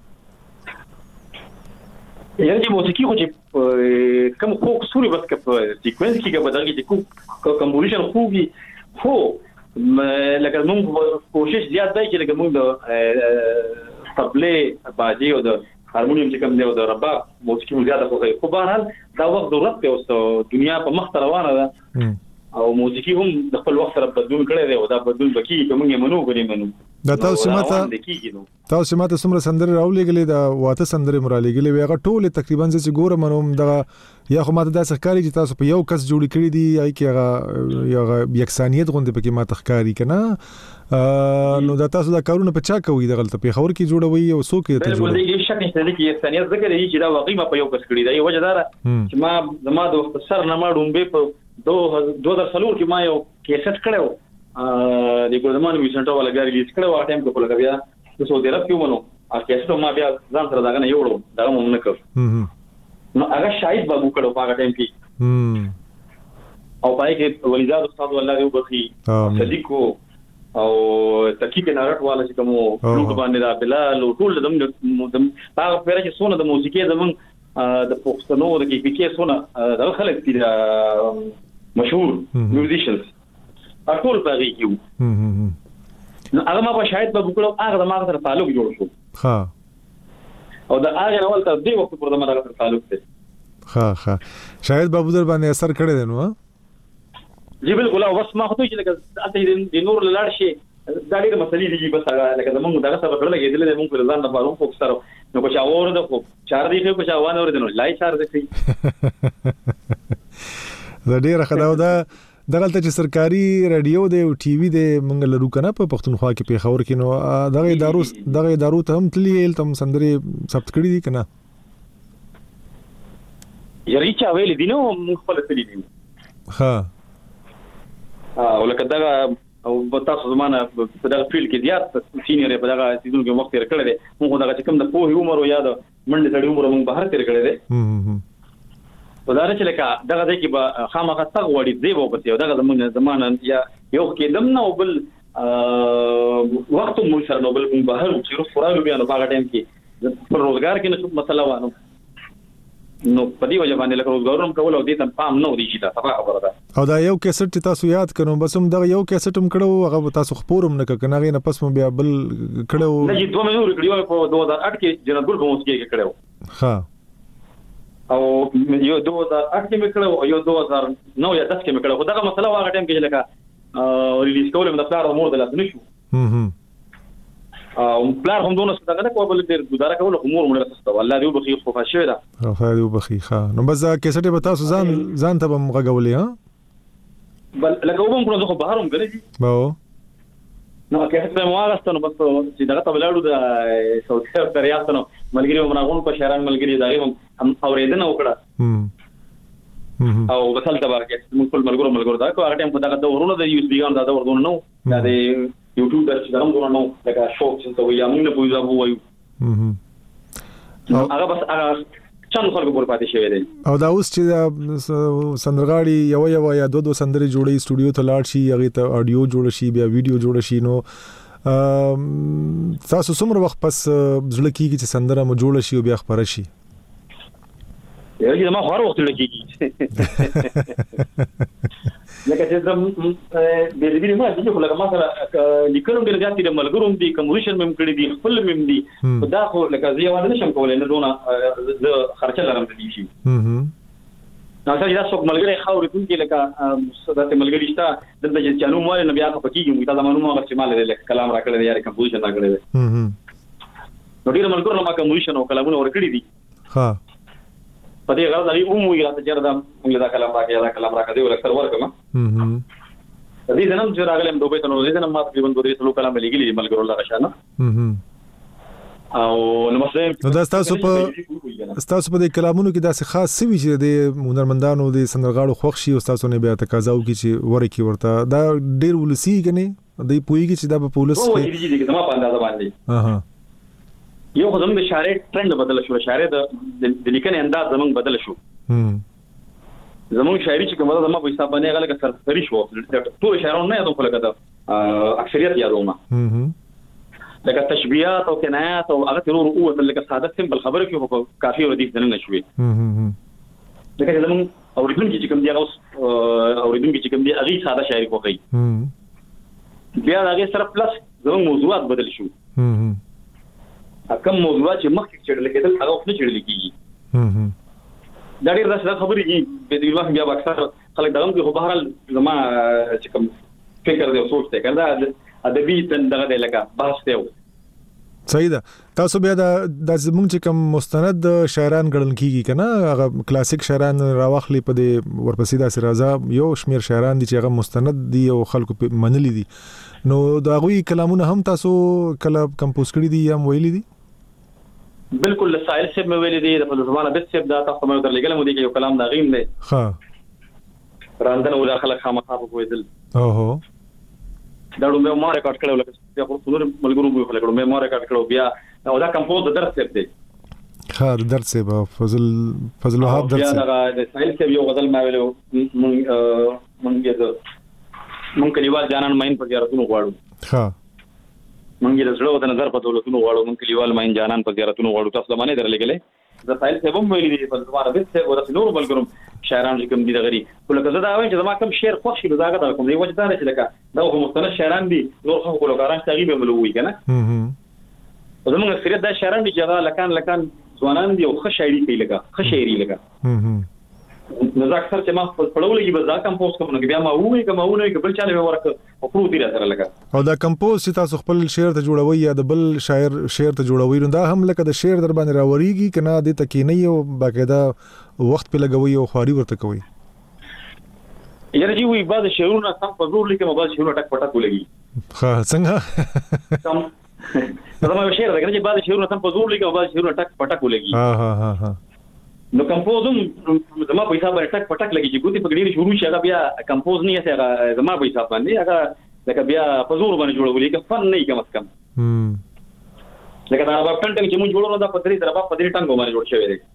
یعنی موسیقي خو چې کوم خو سوري بس که سیکوینس کې به دغه چې کمپوزیشن خوږي خو لکه موږ کوشش زیات دی چې لکه موږ د طبلې باجي او د هارمونیم چې کوم دی او د رباب موسیقي زیاته خوږي خو بهرحال دا وخت ضرورت دی او دنیا په مخ روانه ده او موسیقي هم د خپل وخت سره بدلون کړی دی او دا بدلون بکیږي کوم یې منو غوړي منو دا تاسو ماته څومره سندره راولېګلې دا واته سندره مرالېګلې وي هغه ټول تقریبا چې ګورم نو دا یا خو ماته دا ښکاری چې تاسو په یو کس جوړی کړی دی یا کې هغه یکسانیت غونډه پکې ماته ښکاری کنه نو دا تاسو دا کارونه په چا کوي د غلطه په خبر کې جوړوي او څوک یې ته جوړوي بالکل دې شک نشته چې یکسانیت ذکر یې چې دا واقعي ما په یو کس کړی دی وجه دا چې ما زما د سر نه ما ډومبه په 2003 کې ما یو کیسټ کړو د ګورمان ویسنټو ولا غاری لیست کړو هغه ټایم کې په لګا بیا د سعودي عرب کې ونو ا کیسټو ما بیا ځان سره داګه نه یوړو دا مونږ نه کړ نو هغه شاید بابو کړو هغه ټایم کې او پای کې ولیزاد استاد الله دې وبخي صدیقو او تحقیق نارټ والا چې کوم لوګ باندې دا بلال ټول دم هغه پیره چې سونه د موسیقي زمون د پښتنو د کې سونه د خلک دي مشهور میوزیشنز ټول باغی کیو نو هغه ما په شاید په وکړو هغه د ما سره تعلق جوړ شو ها او دا هغه اول ته دی وخت پر د ما سره تعلق دی ها شاید بابو در باندې اثر کړی دی نو جی بالکل او بس ما خو ته چې لکه د نور لاړ شي دا ډېر مسلې دي بس هغه لکه زمونږ دغه سره کړل کېدل د مونږ په ځان د فاروق فوکس سره نو کو چا اور د خو 4 دی کو چا وانه ور دي نو لای 4 دی دا ډېر خداو دا دغلته چې سرکاري رادیو دی او ټي وي دی مونږ لرو کنه په پښتونخوا کې په خبر کې نو دغه ادارو ته هم تللی تم سندري ثبت کړی دي کنه یاري چا ویل دي نو مونږ خپل تللی دي ها ولکه دغه او تاسو زمانه په دغه فیلډ کې زیات سینیئر په دغه سیزون کې وخت تیر کړی دی موږ دغه کوم د پوهې عمر او یاد منډه تړي عمر موږ بهر تیر کړی دی په دا چې لکه دغه د کې به خامخا تغ وړي دی وو په دغه زمانه یا یو کې دم نو بل وخت مو سره نو بل بهر چې فرالو بیا نو هغه ټایم کې پر روزګار کې نو مسله وانه نو په دې وجه باندې لکه روزګارم کول او دې ته پام نه ودی چې دا صفه خبره ده او دا یو کیسټ چې تاسو یاد کړو بس هم دا یو کیسټ هم کړو هغه تاسو خبرم نه کنه غي نه پس مو بیا بل کړو نه چې 2 مهینو کړو په 2008 کې جنرال ګل په موسیقي کې کړو ها او یو 2008 کې مې کړو او یو 2009 یا 10 کې مې کړو خو دا مسله هغه ټایم کې لکه ریلیز کول مې د پلار مور د لاس نشو او پلار هم دونه څه دا کوله ډیر گزاره کول خو مور مړه تاسو الله دې وبخي خو فاشه ده خو دې وبخي ها نو بس کیسټه به تاسو ځان ته به مغولې ها بل لکه وبم کړو خو بهروم غلې باو نو کیسټه مو واغستنه بس چې دغه تبلاړو د سعودي عرب ریاستونو ملګری ومنغون په شهران ملګری دغه هم اوریدنه وکړه او بسل تبارک موږ ټول ملګرو دا کو هغه ټیم په دغه دورونو د یو اس بي ګان دا ورونه نو دا د یوټیوب درته دا موږ نو لکه شوق چې وي موږ نه پوهیږو وایو هغه بس هغه څنګه خلکو پر پاتې شوی دی او دا اوس چې سندرغاړي یو یا دو سندري جوړي سټوډیو ته لاړ شي هغه ته اډیو جوړ شي بیا ویډیو جوړ شي نو تاسو څومره وخت پس ځل کېږي چې سندره مو جوړ شي او بیا خبره شي یوه ما خور وخت لګیږي لکه چې زم د دې ما چې لکه مثلا لیکلم ډیر ځاتې د ملګروم دي کمپوزیشن مم کړی دي خپل مم دي دا خو لکه زه یوازې نشم کولای نه دونه د خرچه لرم د دې شي نو چې دا څوک ملګری خاورې کوم کې لکه د ملګری شته د دې چانو مال نه بیا په کېږي دا زمونږ هغه چې مال لري کلام راکړل دی یا کمپوزیشن راکړل دی نو ډیر ملګرو ما کمپوزیشن او کلامونه ورکړي دي ها په دې غرض لري عمومي راته چیرې دا موږ دا کلام راکړی ول اکثر ورکما دې زنم چې راغلم دوبه ته نو دې زنم ما تقریبا 2-3 کلام لګیلي ملګرو الله غشانه او نو مثلا دا تاسو په دې کلامونو کې داسې خاص سوي چې د هنرمندانو د سندرغاړو خوښ شي او تاسو نه بیا تقاضا وکړي چې ورکی ورته دا ډیر ولسی کني د پویږي چې دا په پولیس کې زما په اندازه باندې یو خدای د شاعر ټرند بدل شو، شاعر د لیکنې انداز زمونږ بدل شو. زمونږ شاعري چې کومه زما په حساب باندې غلګه سرسری شو، ټول شاعرانو نه یادو خلک دا اکثریت یادوما لکه تشبیهات او کنایات او هغه ترور قوت لکه ساده سمبل خبره کې خو کافي ردیف نه نشوي. لکه زمونږ اوریدونکو چې کوم دی اوریدونکو چې کوم دی هغه ساده شاعري کوي، بیا هغه سره پلس زمونږ موضوعات بدل شو. کوم موضوعات چې مخکې چړل کېدل هغه نه چړل کیږي. دا ډېر راځي خبرې دي په دې وخت بیا اکثر خلک دغه په بهرال زما چې کوم فکر دی او سوچ دی کنه ادبي دغه دی لکه بحث دی. صحیح ده. تاسو بیا د زمونږ چې کوم مستند شاعران ګڼل کیږي کنه هغه کلاسیک شاعران راوخلي په دې ورپسې داسې راځه یو شمیر شاعران دي چې هغه مستند دي او خلکو په منلي دي، نو دا غوي کلامونه هم تاسو کله کمپوز کړی دي یا ویلي دي؟ بالکل سائل صاحب مې ویلي دي، د فلسفانه بس صاحب دا تاسو مې درلګل مو دي چې یو کلام دا غیم دی. ها راندنه ولا خلک خامخا په ویدل اوه دا دومره ما ریکارډ کړو لکه بیا خو څلور ملګرو مې خلک مې ما ریکارډ کړو بیا او دا کمپوز د درس صاحب دی. ها د درس صاحب فضل وهاب درس بیا دا د سائل صاحب یو غزل ما ویلو مونږ کلیوال جانان ماین په زیارتونو غواړو. ها مونږ د زړه د نظر په دولتونو غواړو، مونږ کلیوال ماین جانان په زیارتونو غواړو. تاسو باندې درلګلې د سائل صاحب هم ویلي دي په زماره بس صاحب ورته نور ملګرو شاعران چې کوم دي دغري کله زه دا وایم چې زما کوم شعر خوښ شي زاګه دا کوم دی وجه دا نه چې لکه دا خو مستند شاعران دي نور خو کولګاران تقریبا ملوي کنه. زموږ اکثریت دا شاعران دي چې لکان ځوانان دي او ښه شاعري کوي لکه ښه شاعري لکه نو زه اکثر چې ما پړولې به دا کمپوز کوم نو بیا ما وې کوم نه کې بل چاله ورکه او پرو دي راځره لکه او دا کمپوز چې تاسو خپل شعر ته جوړوي یا د بل شاعر شعر ته جوړوي نو دا هم لکه د شعر در باندې راوريږي کنه د تکینه یو باقاعده وخت په لګوي او خواري ورته کوي. یاره جی وی بعض شعرونه سم په زور لیکم بعض شعرونه ټک پټک ولګي. ها څنګه سم دا ما شعر دا چې بعض شعرونه سم په زور لیکم بعض شعرونه ټک پټک ولګي. ها نو کمپوزم زما په حساب باندې ټک پټک لګي چې ګوتې په ګډيري شروع شي هغه بیا کمپوز نه یې هغه زما په حساب باندې هغه لکه بیا په زور باندې جوړولې کې فن نه کم از کم. لکه دا رباب ټنګ چې موږ جوړولو دا په درې رباب په درې ټنګ باندې جوړ شوی دی.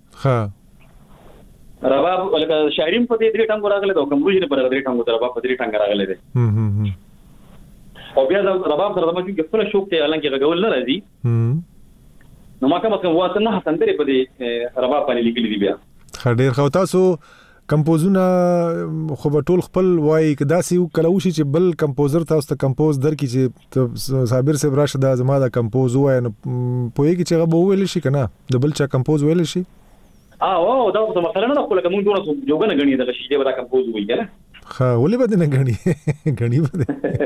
ها رباب لکه شاعرین په دې درې ټنګ راغله او کمروج نه پر درې ټنګ رباب په درې ټنګ راغله دی. او بیا رباب سره د مکه خپل شوق ته اعلان کې غول نه راځي. نو ما کوم واسه نه سندري په دې رباب باندې لیکلي دي. بیا خډیر خو تاسو کمپوزونه خو به ټول خپل وای کدا سی کلوشي چې بل کمپوزر تاسو ته کمپوز درکې چې صابر صاحب راشد زما دا کمپوز وای نو پوهیږي چې هغه به ویل شي کنه د بل چا کمپوز ویل شي. او دا څه مثلا نه خو لکه موږ جوړه جوګنه غنی دغه شی به دا کمپوز وای کنه. ها ولې بده نه غنی بده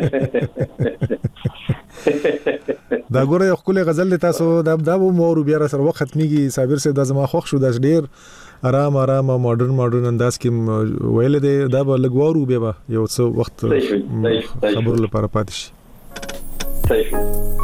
دا ګوره یو خپل غزل تاسو دا مور بیا سره وخت ختميږي. صابر صاحب د زما خوښ شو د ډیر آرام ماډرن انداز کې ویل دی دا به لګوارو بیا یو څه وخت خبر لپاره پاتې شي. صحیح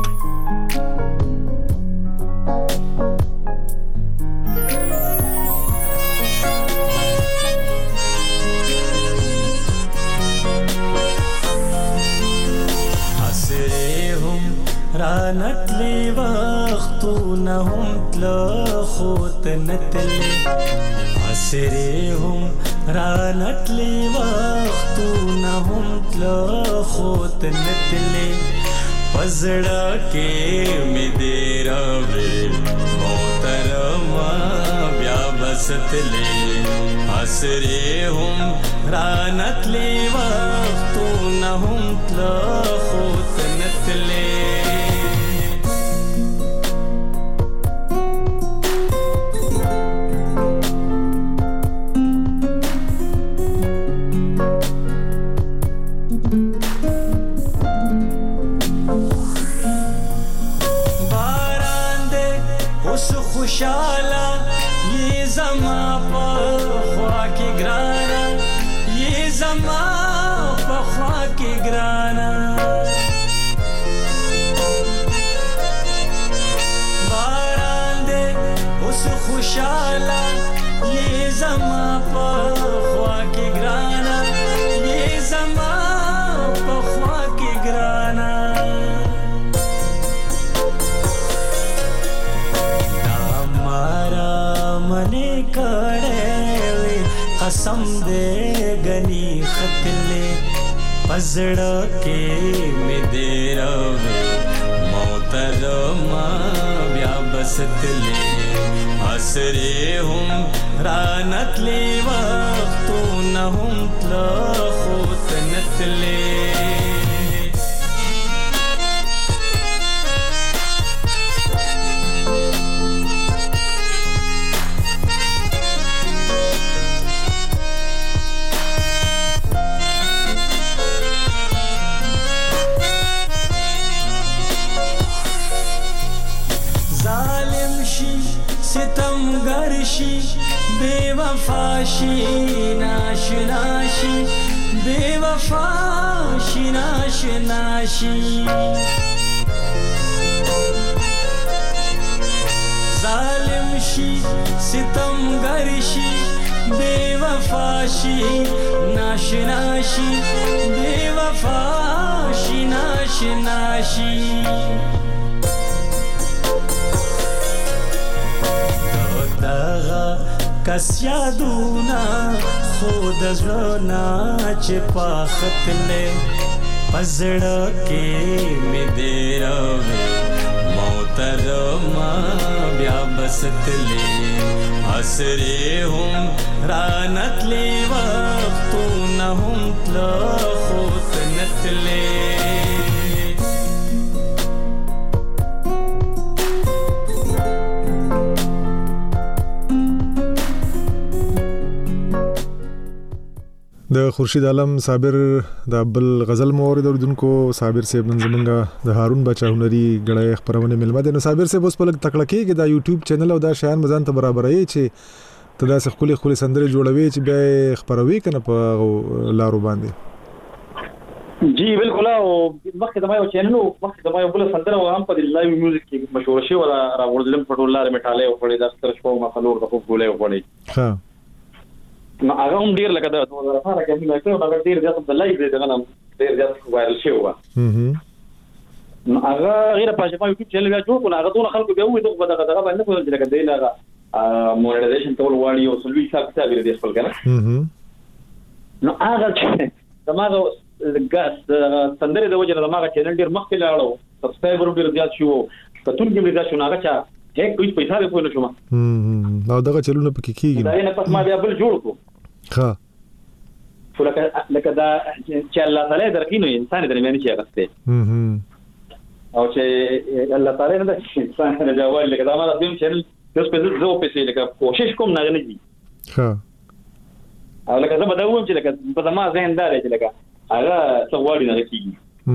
رانتلی وختونه هم تلا خوت نتلی عصری هم رانتلی وختونه هم تلا خوت نتلی پزړه کې می دې راوي محترما بیا بستلی عصری هم رانتلی وختونه هم تلا خوت نتلی خوشالا یہ زما په خوا کې ګرانا یہ زما په خوا کې ګرانا قسم دے گنی خطلے پزڑا کے میں دے روے محترمہ بیا بستلے حسرے ہم رانت لے وقتو نہم تلخوت نتلے ستمگرشی بے وفاشی ناشناشی بے وفاشی ناشناشی ظالم شی ستمگرشی بے وفاشی ناشناشی بے وفاشی ناشناشی کس یادونا خود زړه چې پاختلې پزړه کې مې دې راوې محترمه بیا بستلې حسرې هم رانتلې وختونه هم تله خو ته نتلې د خورشید عالم صابر د بل غزل مورد اوردونکو صابر صاحب نن زمونږ د هارون بچا هنري غړې خبرونه ملمه ده. نو صابر صاحب اوس په لګ تکړه کېږي د یوټیوب چینل او دا شیان مزان ته برابرې چې ته داسې خولي سندرې جوړوي چې بیا خبروي کنه په لارو باندې. جی بالکل او مخکې د ما یو چینل او مخکې د ما یو بل سندره هم په لایو میوزیک کې مشهور شي ولا راوړل په ټول لار میټاله او په داستر شپو ما خلور د خو ګولې وړي ها نو هغه هم ډیر لکه د 2018 کې موږ ته هغه ډیر ځکه په لایو دې دغه نام ډیر ځکه وایرل شو نو هغه غیر په ژبه یوټیوب چینل بیا جوړ کړو هغه ټول خلکو بیا وې دغه دغه باندې کول چې لکه دی لغه مونیټایزیشن ټول واړی او سلوي حساب دې خپل کنه نو هغه چې دماغه ګاس سندره د وجه دماغه چینل ډیر مخکې لاړو سبسکرایبر ډیر زیات شو کتون کې مې دا شو هغه چا هیڅ کوئی پیسې به کوی نشم نو دغه چلونه پکې کیږي دا نه پس ما بیا بل جوړ کو ها لکه دا چې الله تعالی درکینو انسان درمیاني چې غسته او چې الله تعالی نه د انسان نه جواب لکه دا ما د دې چینل اوس په زو په لکه کوشش کوم نه نه دي ها او لکه زه بدوم چې لکه په ما ذهن دار چې لکه هغه څو وړي نه کیږي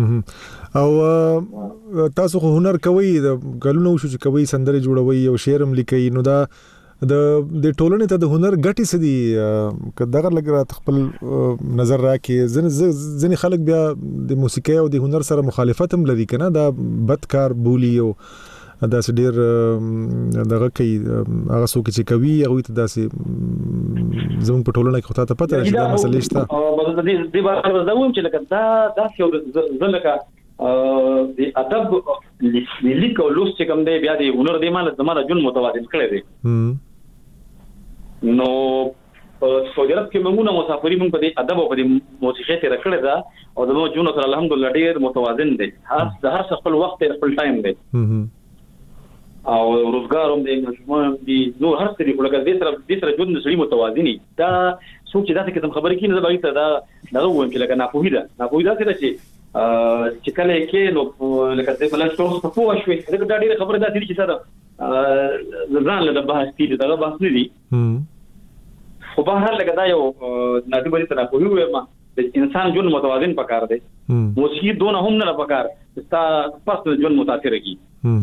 او تاسو خو هنر کوي د غلونو شو چې کوي سندره جوړوي او شعرم لیکي نو دا د ټولنې ته د هنر ګټي سدي کداغه لګرات خپل نظر راکې ځنې خلک بیا د موسیقي او د هنر سره مخالفت هم لري کنه دا بدکار بولی او دا ډیر دغه کوي هغه څوک چې کوي هغه ته داسې زموږ په ټولنه کې خو ته پته راځي دا مسلې شته او بل د دې بار دا ووم چې لکه دا څه زلکه د ادب لیک او لوست چې کوم دی بیا د هنر دی مال زماره جون متوازن کړی دی نو سعودي عرب کې موږ مسافرین موږ په دې ادب او په دې موسیقي ته راکړی دا او د جون سره الحمدلله ډیر متوازن دی هر څه خپل وخت خپل ټایم دی او روزګار هم د مشمول دي نو هر څه دی لکه دې سره ژوند سړي متوازنی دا څوک چې دا څه کوم خبرې کینې دا باید دا ووم چې لکه ناپوهیده څه چې کله کې نو لکه څه بلل څه په پوه شوي دا ډېر خبره ده چې سره ځان له بحث دي دا بحث نه دي خو به هر لکه دا یو نادي بری ته ناپوهي وي ما د انسان ژوند متوازن پکار دی موسیقي دونه هم نه پکار ستا پرسنل ژوند متاثر کی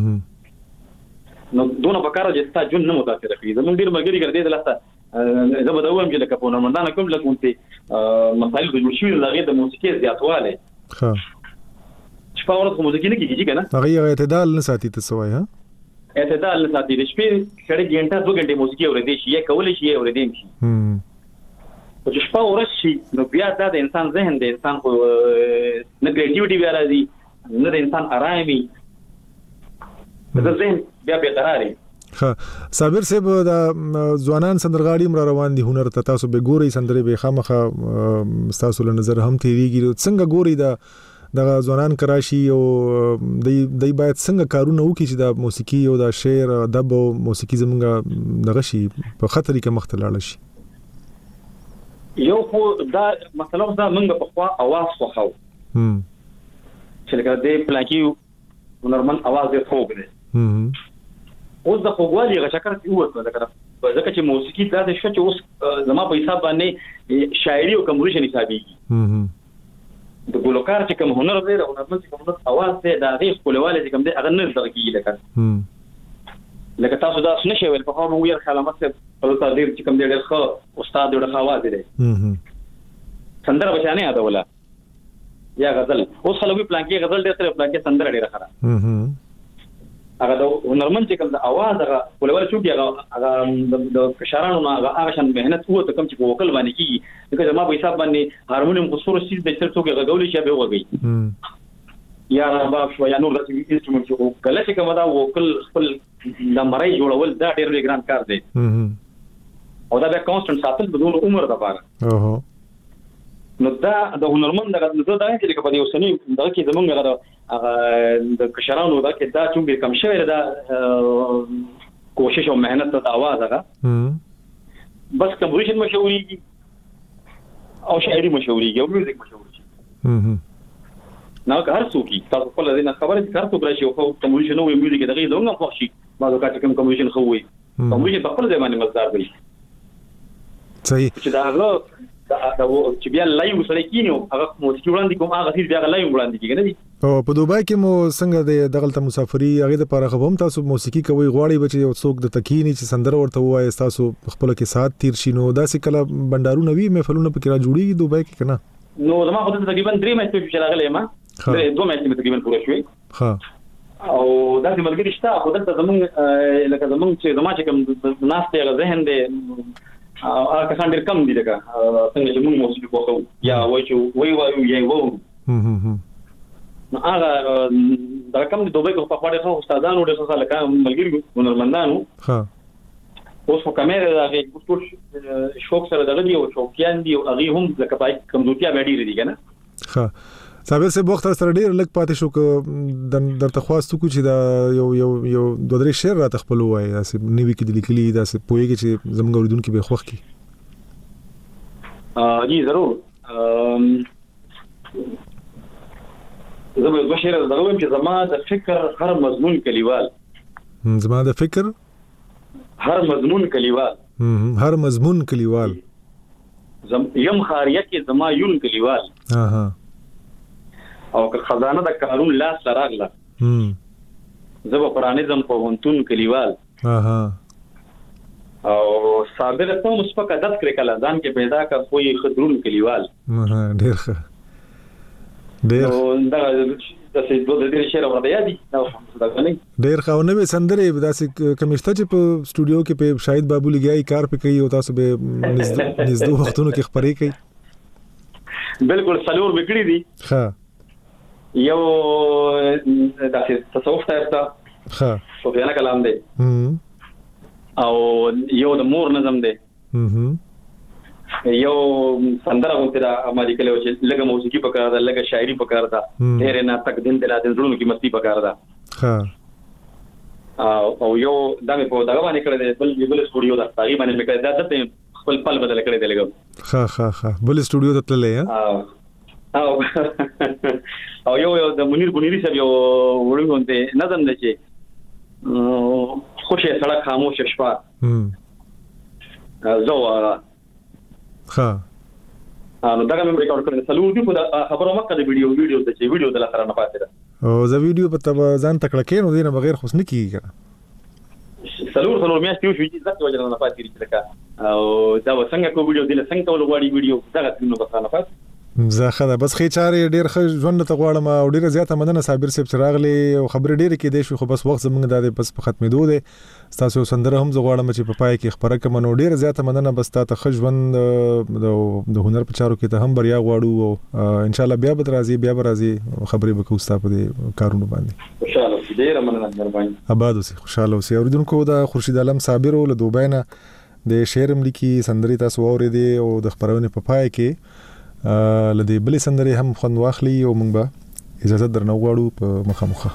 نو دونه پکار چې ستا ژوند نه متاثر کی زموږ ډیر مګری ګرځي د لاسته زه به دا وایم چې لکه په نورمندان کوم لکه مسایل د جوړ شوي لغې د موسیقي زیاتواله ها چې په اورت موسیقي نه کیږي کنه هغه اعتدال نه ساتي ته سوای ها اعتدال نه ساتي د شپې کړي ګنټه 2 غنټه موسیقي اورېدې شي یا کولې شي اورېدې شي او چې شپه ورشي نو بیا دا د انسان ذهن د انسان کو نه کریټیوټي بیا راځي نه د انسان آرامي د ذهن بیا به قراري ها صابر صاحب دا ځوانان سندرغاړي مر روان دي هنر ته تاسو به ګوري سندري به خامخه تاسو له نظر هم تیریږي څنګه ګوري دا ځوانان کراشي او دای باید څنګه کارونه وکړي چې دا موسیقي او دا شعر ادب او موسیقي زمونږ دغه شي په خطرې کې مختلاله شي. یو خو دا مثلا دا موږ په خوا आवाज خوخو چې لکه دې پلاکي نورمال आवाज یې خوږ دی اوس د خوږوالي غشکر کې وته لکه ځکه چې موسیقي دا د شو چې اوس زما په حساب باندې شاعري او کمپوزیشن حسابيږي د ګلوکار چې کوم هنر دی د هنرمند چې کوم आवाज دی دا غي خپلواله چې کوم دی هغه نه درګي لکه تاسو دا څه نشي ویل په کومه ویل کلمات په تقدیر چې کوم دی ډېر ښه استاد ډېر ښه आवाज دی سندره بچانه یاد ولا یا غزل اوس خلک پلانکی غزل ډېر سره پلانکی سندره ډېر ښه هغه د هنرمند چې کوم د आवाज هغه خپلواله چې هغه د کشارانو هغه شان مهنت وو ته کوم چې په وکل باندې کیږي دغه زما په حساب باندې هارمونیم خصوص سیس د چر څوک غوړي چې به وږي یا رباب شو یا نور د انسټرومنت چې کله چې کوم دا وکل خپل د مړی جوړول دا ډېر ګران کار دی او دا به کانستنټ ساتل بدون عمر د پاره نو دا د هنرمند دغه نو دا چې لکه په یو سنی دغه کې زمونږ هغه د کشرانو دا کې دا چې کم شوی دا کوشش او مهنت ته आवाज هغه بس کمپوزیشن مشهوري او شاعري مشهوري او میوزیک مشهوري نو که هر څوک تاسو په لدې نه خبره چې کار ته براشي او کمپوزیشن او میوزیک دغه لږه خوښ شي ما دا چې کوم کمپوزیشن خو وي کمپوزیشن په خپل ځای باندې مزدار وي صحیح چې دا هغه چې بیا لایو سره کینو هغه موسیقي وړاندې کوم هغه چې بیا لایو وړاندې کیږي نه دي او په دوبای کې مو څنګه د دغلت مسافری هغه د لپاره خو هم تاسو موسیقي کوي غواړي بچي او څوک د تکینی چې سندره ورته وایي تاسو خپل کې سات تیر شینو داسې کله بندارونه وی محفلونه پکې را جوړي دوبای کې کنه نو زما خو تقریبا 3 میاشتې چې راغلې ما 2 میاشتې تقریبا پوره شوې ها او دا چې ملګری شته خو دلته زمونږ لکه زمونږ چې زما چې کوم ناس ته ذهن دې هغه کسان ډېر کم دي لکه څنګه چې موږ موسیقي کوو یا وایي چې وایو یا وو نو هغه دا کوم د دوبۍ په خواړه خو استادانو ډېر څه لکه ملګری هنرمندانو ها اوس په کیمرا هغه ټول شوق سره دغه دی او شوقیان دي او هغه هم لکه پای کمزورتیا باندې دي کنه ها صابر سے وخت سره ډېر لګ پاتې شو ک درته خواستو کو چې دا یو دوه درې شعر را تخپل وای اسې نیوي کې د لیکلي دا سه پويږي چې زموږ اوریدونکو به خوښ کی جی ضرور زما د شعر دغه ویم چې زما د فکر هر مضمون کلیوال زما د فکر هر مضمون کلیوال هر مضمون کلیوال یم خاریه کې زما یون کلیوال ها او که خزانه د کارون لاس لراغله زبا پرانیزم په ونتون کلیوال ها او صابر ته مسپک عادت کړ کله ځان کې پیدا کا کوئی خضرون کلیوال ډېر ښه ډېر دا د څه دوه د شعر ورته یادي نو دا غني ډېر ښه نو سندره داسې کمیشته چې په سټوډیو کې په شاهد بابو لګیای کار پې کوي او تاسو به نږدې وختونو کې خبرې کوي بالکل سلور وکړي دي ها یو داسې تصوف ته ها صوفیانه کلام دی او یو د مور نظم دی یو سندره غوته د امادي کله چې لګه موسیقي پکاره ده لګه شاعري پکاره ده ډېر نه تک دین د زړونو کې مستی پکاره ده ها او یو دغه په دغه باندې کړی دی بل سټوډیو ده تقریبا باندې کړی دا د خپل پل بدل کړی دی لګه ها بل سټوډیو ته تللې او یو د منیر بنيري صاحب یو وړوندې نظم دی چې خوشې سړک خاموش شپه زو ها نو دا کوم ریکارډ کړل سلور دی په خبرو مکه د ویډیو ته چې ویډیو د لاره نه پاتې ده او زه ویډیو په تبا ځان تکړه کین نو دینه بغیر خوښ نه کیږي سلور میاشتې شو چې ځکه وجه نه پاتې کیږي او دا وسنګ کو ویډیو دله څنګه ول غواړي ویډیو دا نو په نه پاتې زه خدا بس خې چارې ډېر ښه ژوند ته غواړم او ډېر زیاته مننه صابر صاحب چې راغلی او خبرې ډېرې کې دی شو خو بس وخت زمونږ د بس په ختمېدو دی تاسو سندره هم زه غواړم چې په پای کې خبره کوم نو ډېر زیاته مننه بس تاسو ښه ژوند د هنر په چارو کې ته هم بریا غواړو او ان شاء الله بیا به راځي خبرې وکړو تاسو په کارونو باندې ان شاء الله ډیر مننه مهرباني. آباد اوسې خوشاله اوسې. اوریدونکو دا خورشید عالم صابر له دوبۍ نه د شعرم لیکي سندري تاسو اورېدې او د خبرونه په پای کې لدې بلې سندري هم خوند واخلي او موږ به اجازه درنه غواړو په مخامخه.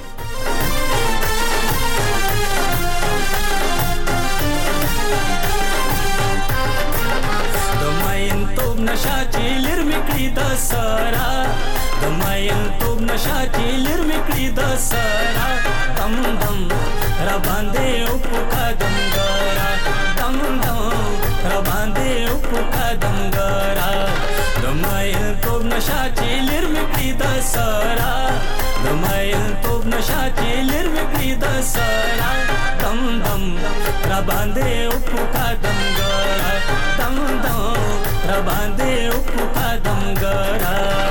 سارا د مایل توب نشا چیلر میکړی د سارا دم دم را باندې او په قدم ګرا دم دم را باندې او په قدم ګرا د مایل توب نشا چیلر میکړی د سارا د مایل توب نشا چیلر میکړی د سارا دم دم را باندې او په قدم ګرا دم دم را باندې او په قدم ګرا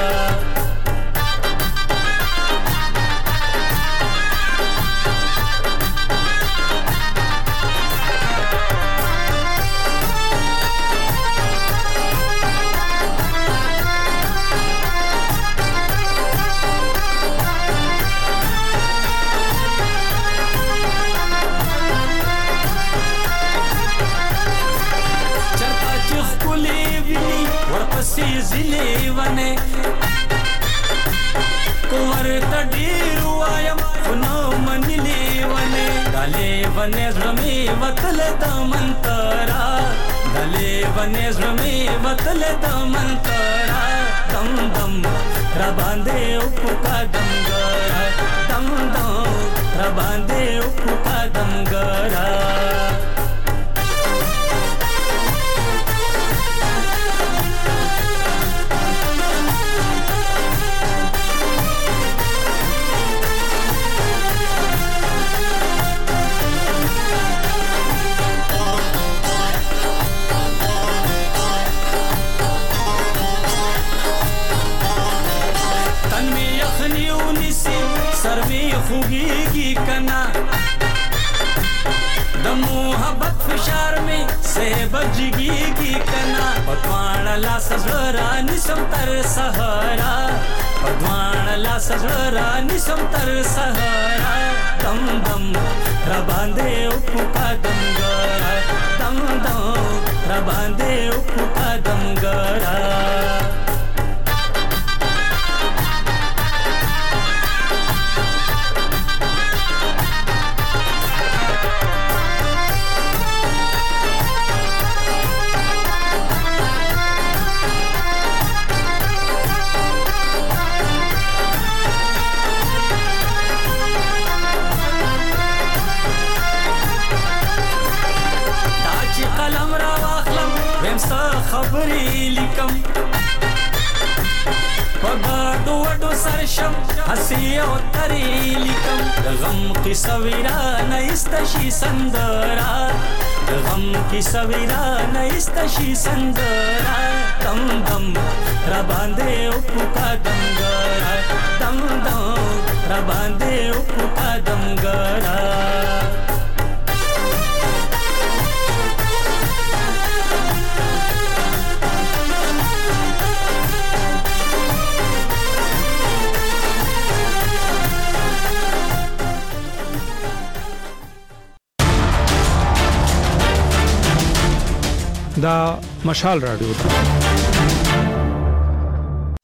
زلی ونه کوور تډیر وایم فنو منلی ونه دلې ونه زمي وتل د منترا دلې ونه زمي وتل د منترا دم دم را باندې او په قدم ګرا دم دم را باندې او په قدم ګرا خوږیږي کنا د محبت فشار می سے بجگیږي کنا پدوان لا سزرا نسم تر سهارا پدوان لا سزرا نسم تر سهارا دم دم را باندې او په قدم ګرا دم دم را باندې او په قدم ګرا خبرې لیکم پګاډو وډو سرشم حسی او ترې لیکم د غم قصه ویرانه استشي سندرا د غم قصه ویرانه استشي سندرا دم دم را باندې او په قدم ګرا دم دم را باندې او په قدم ګرا دا مشال رادیو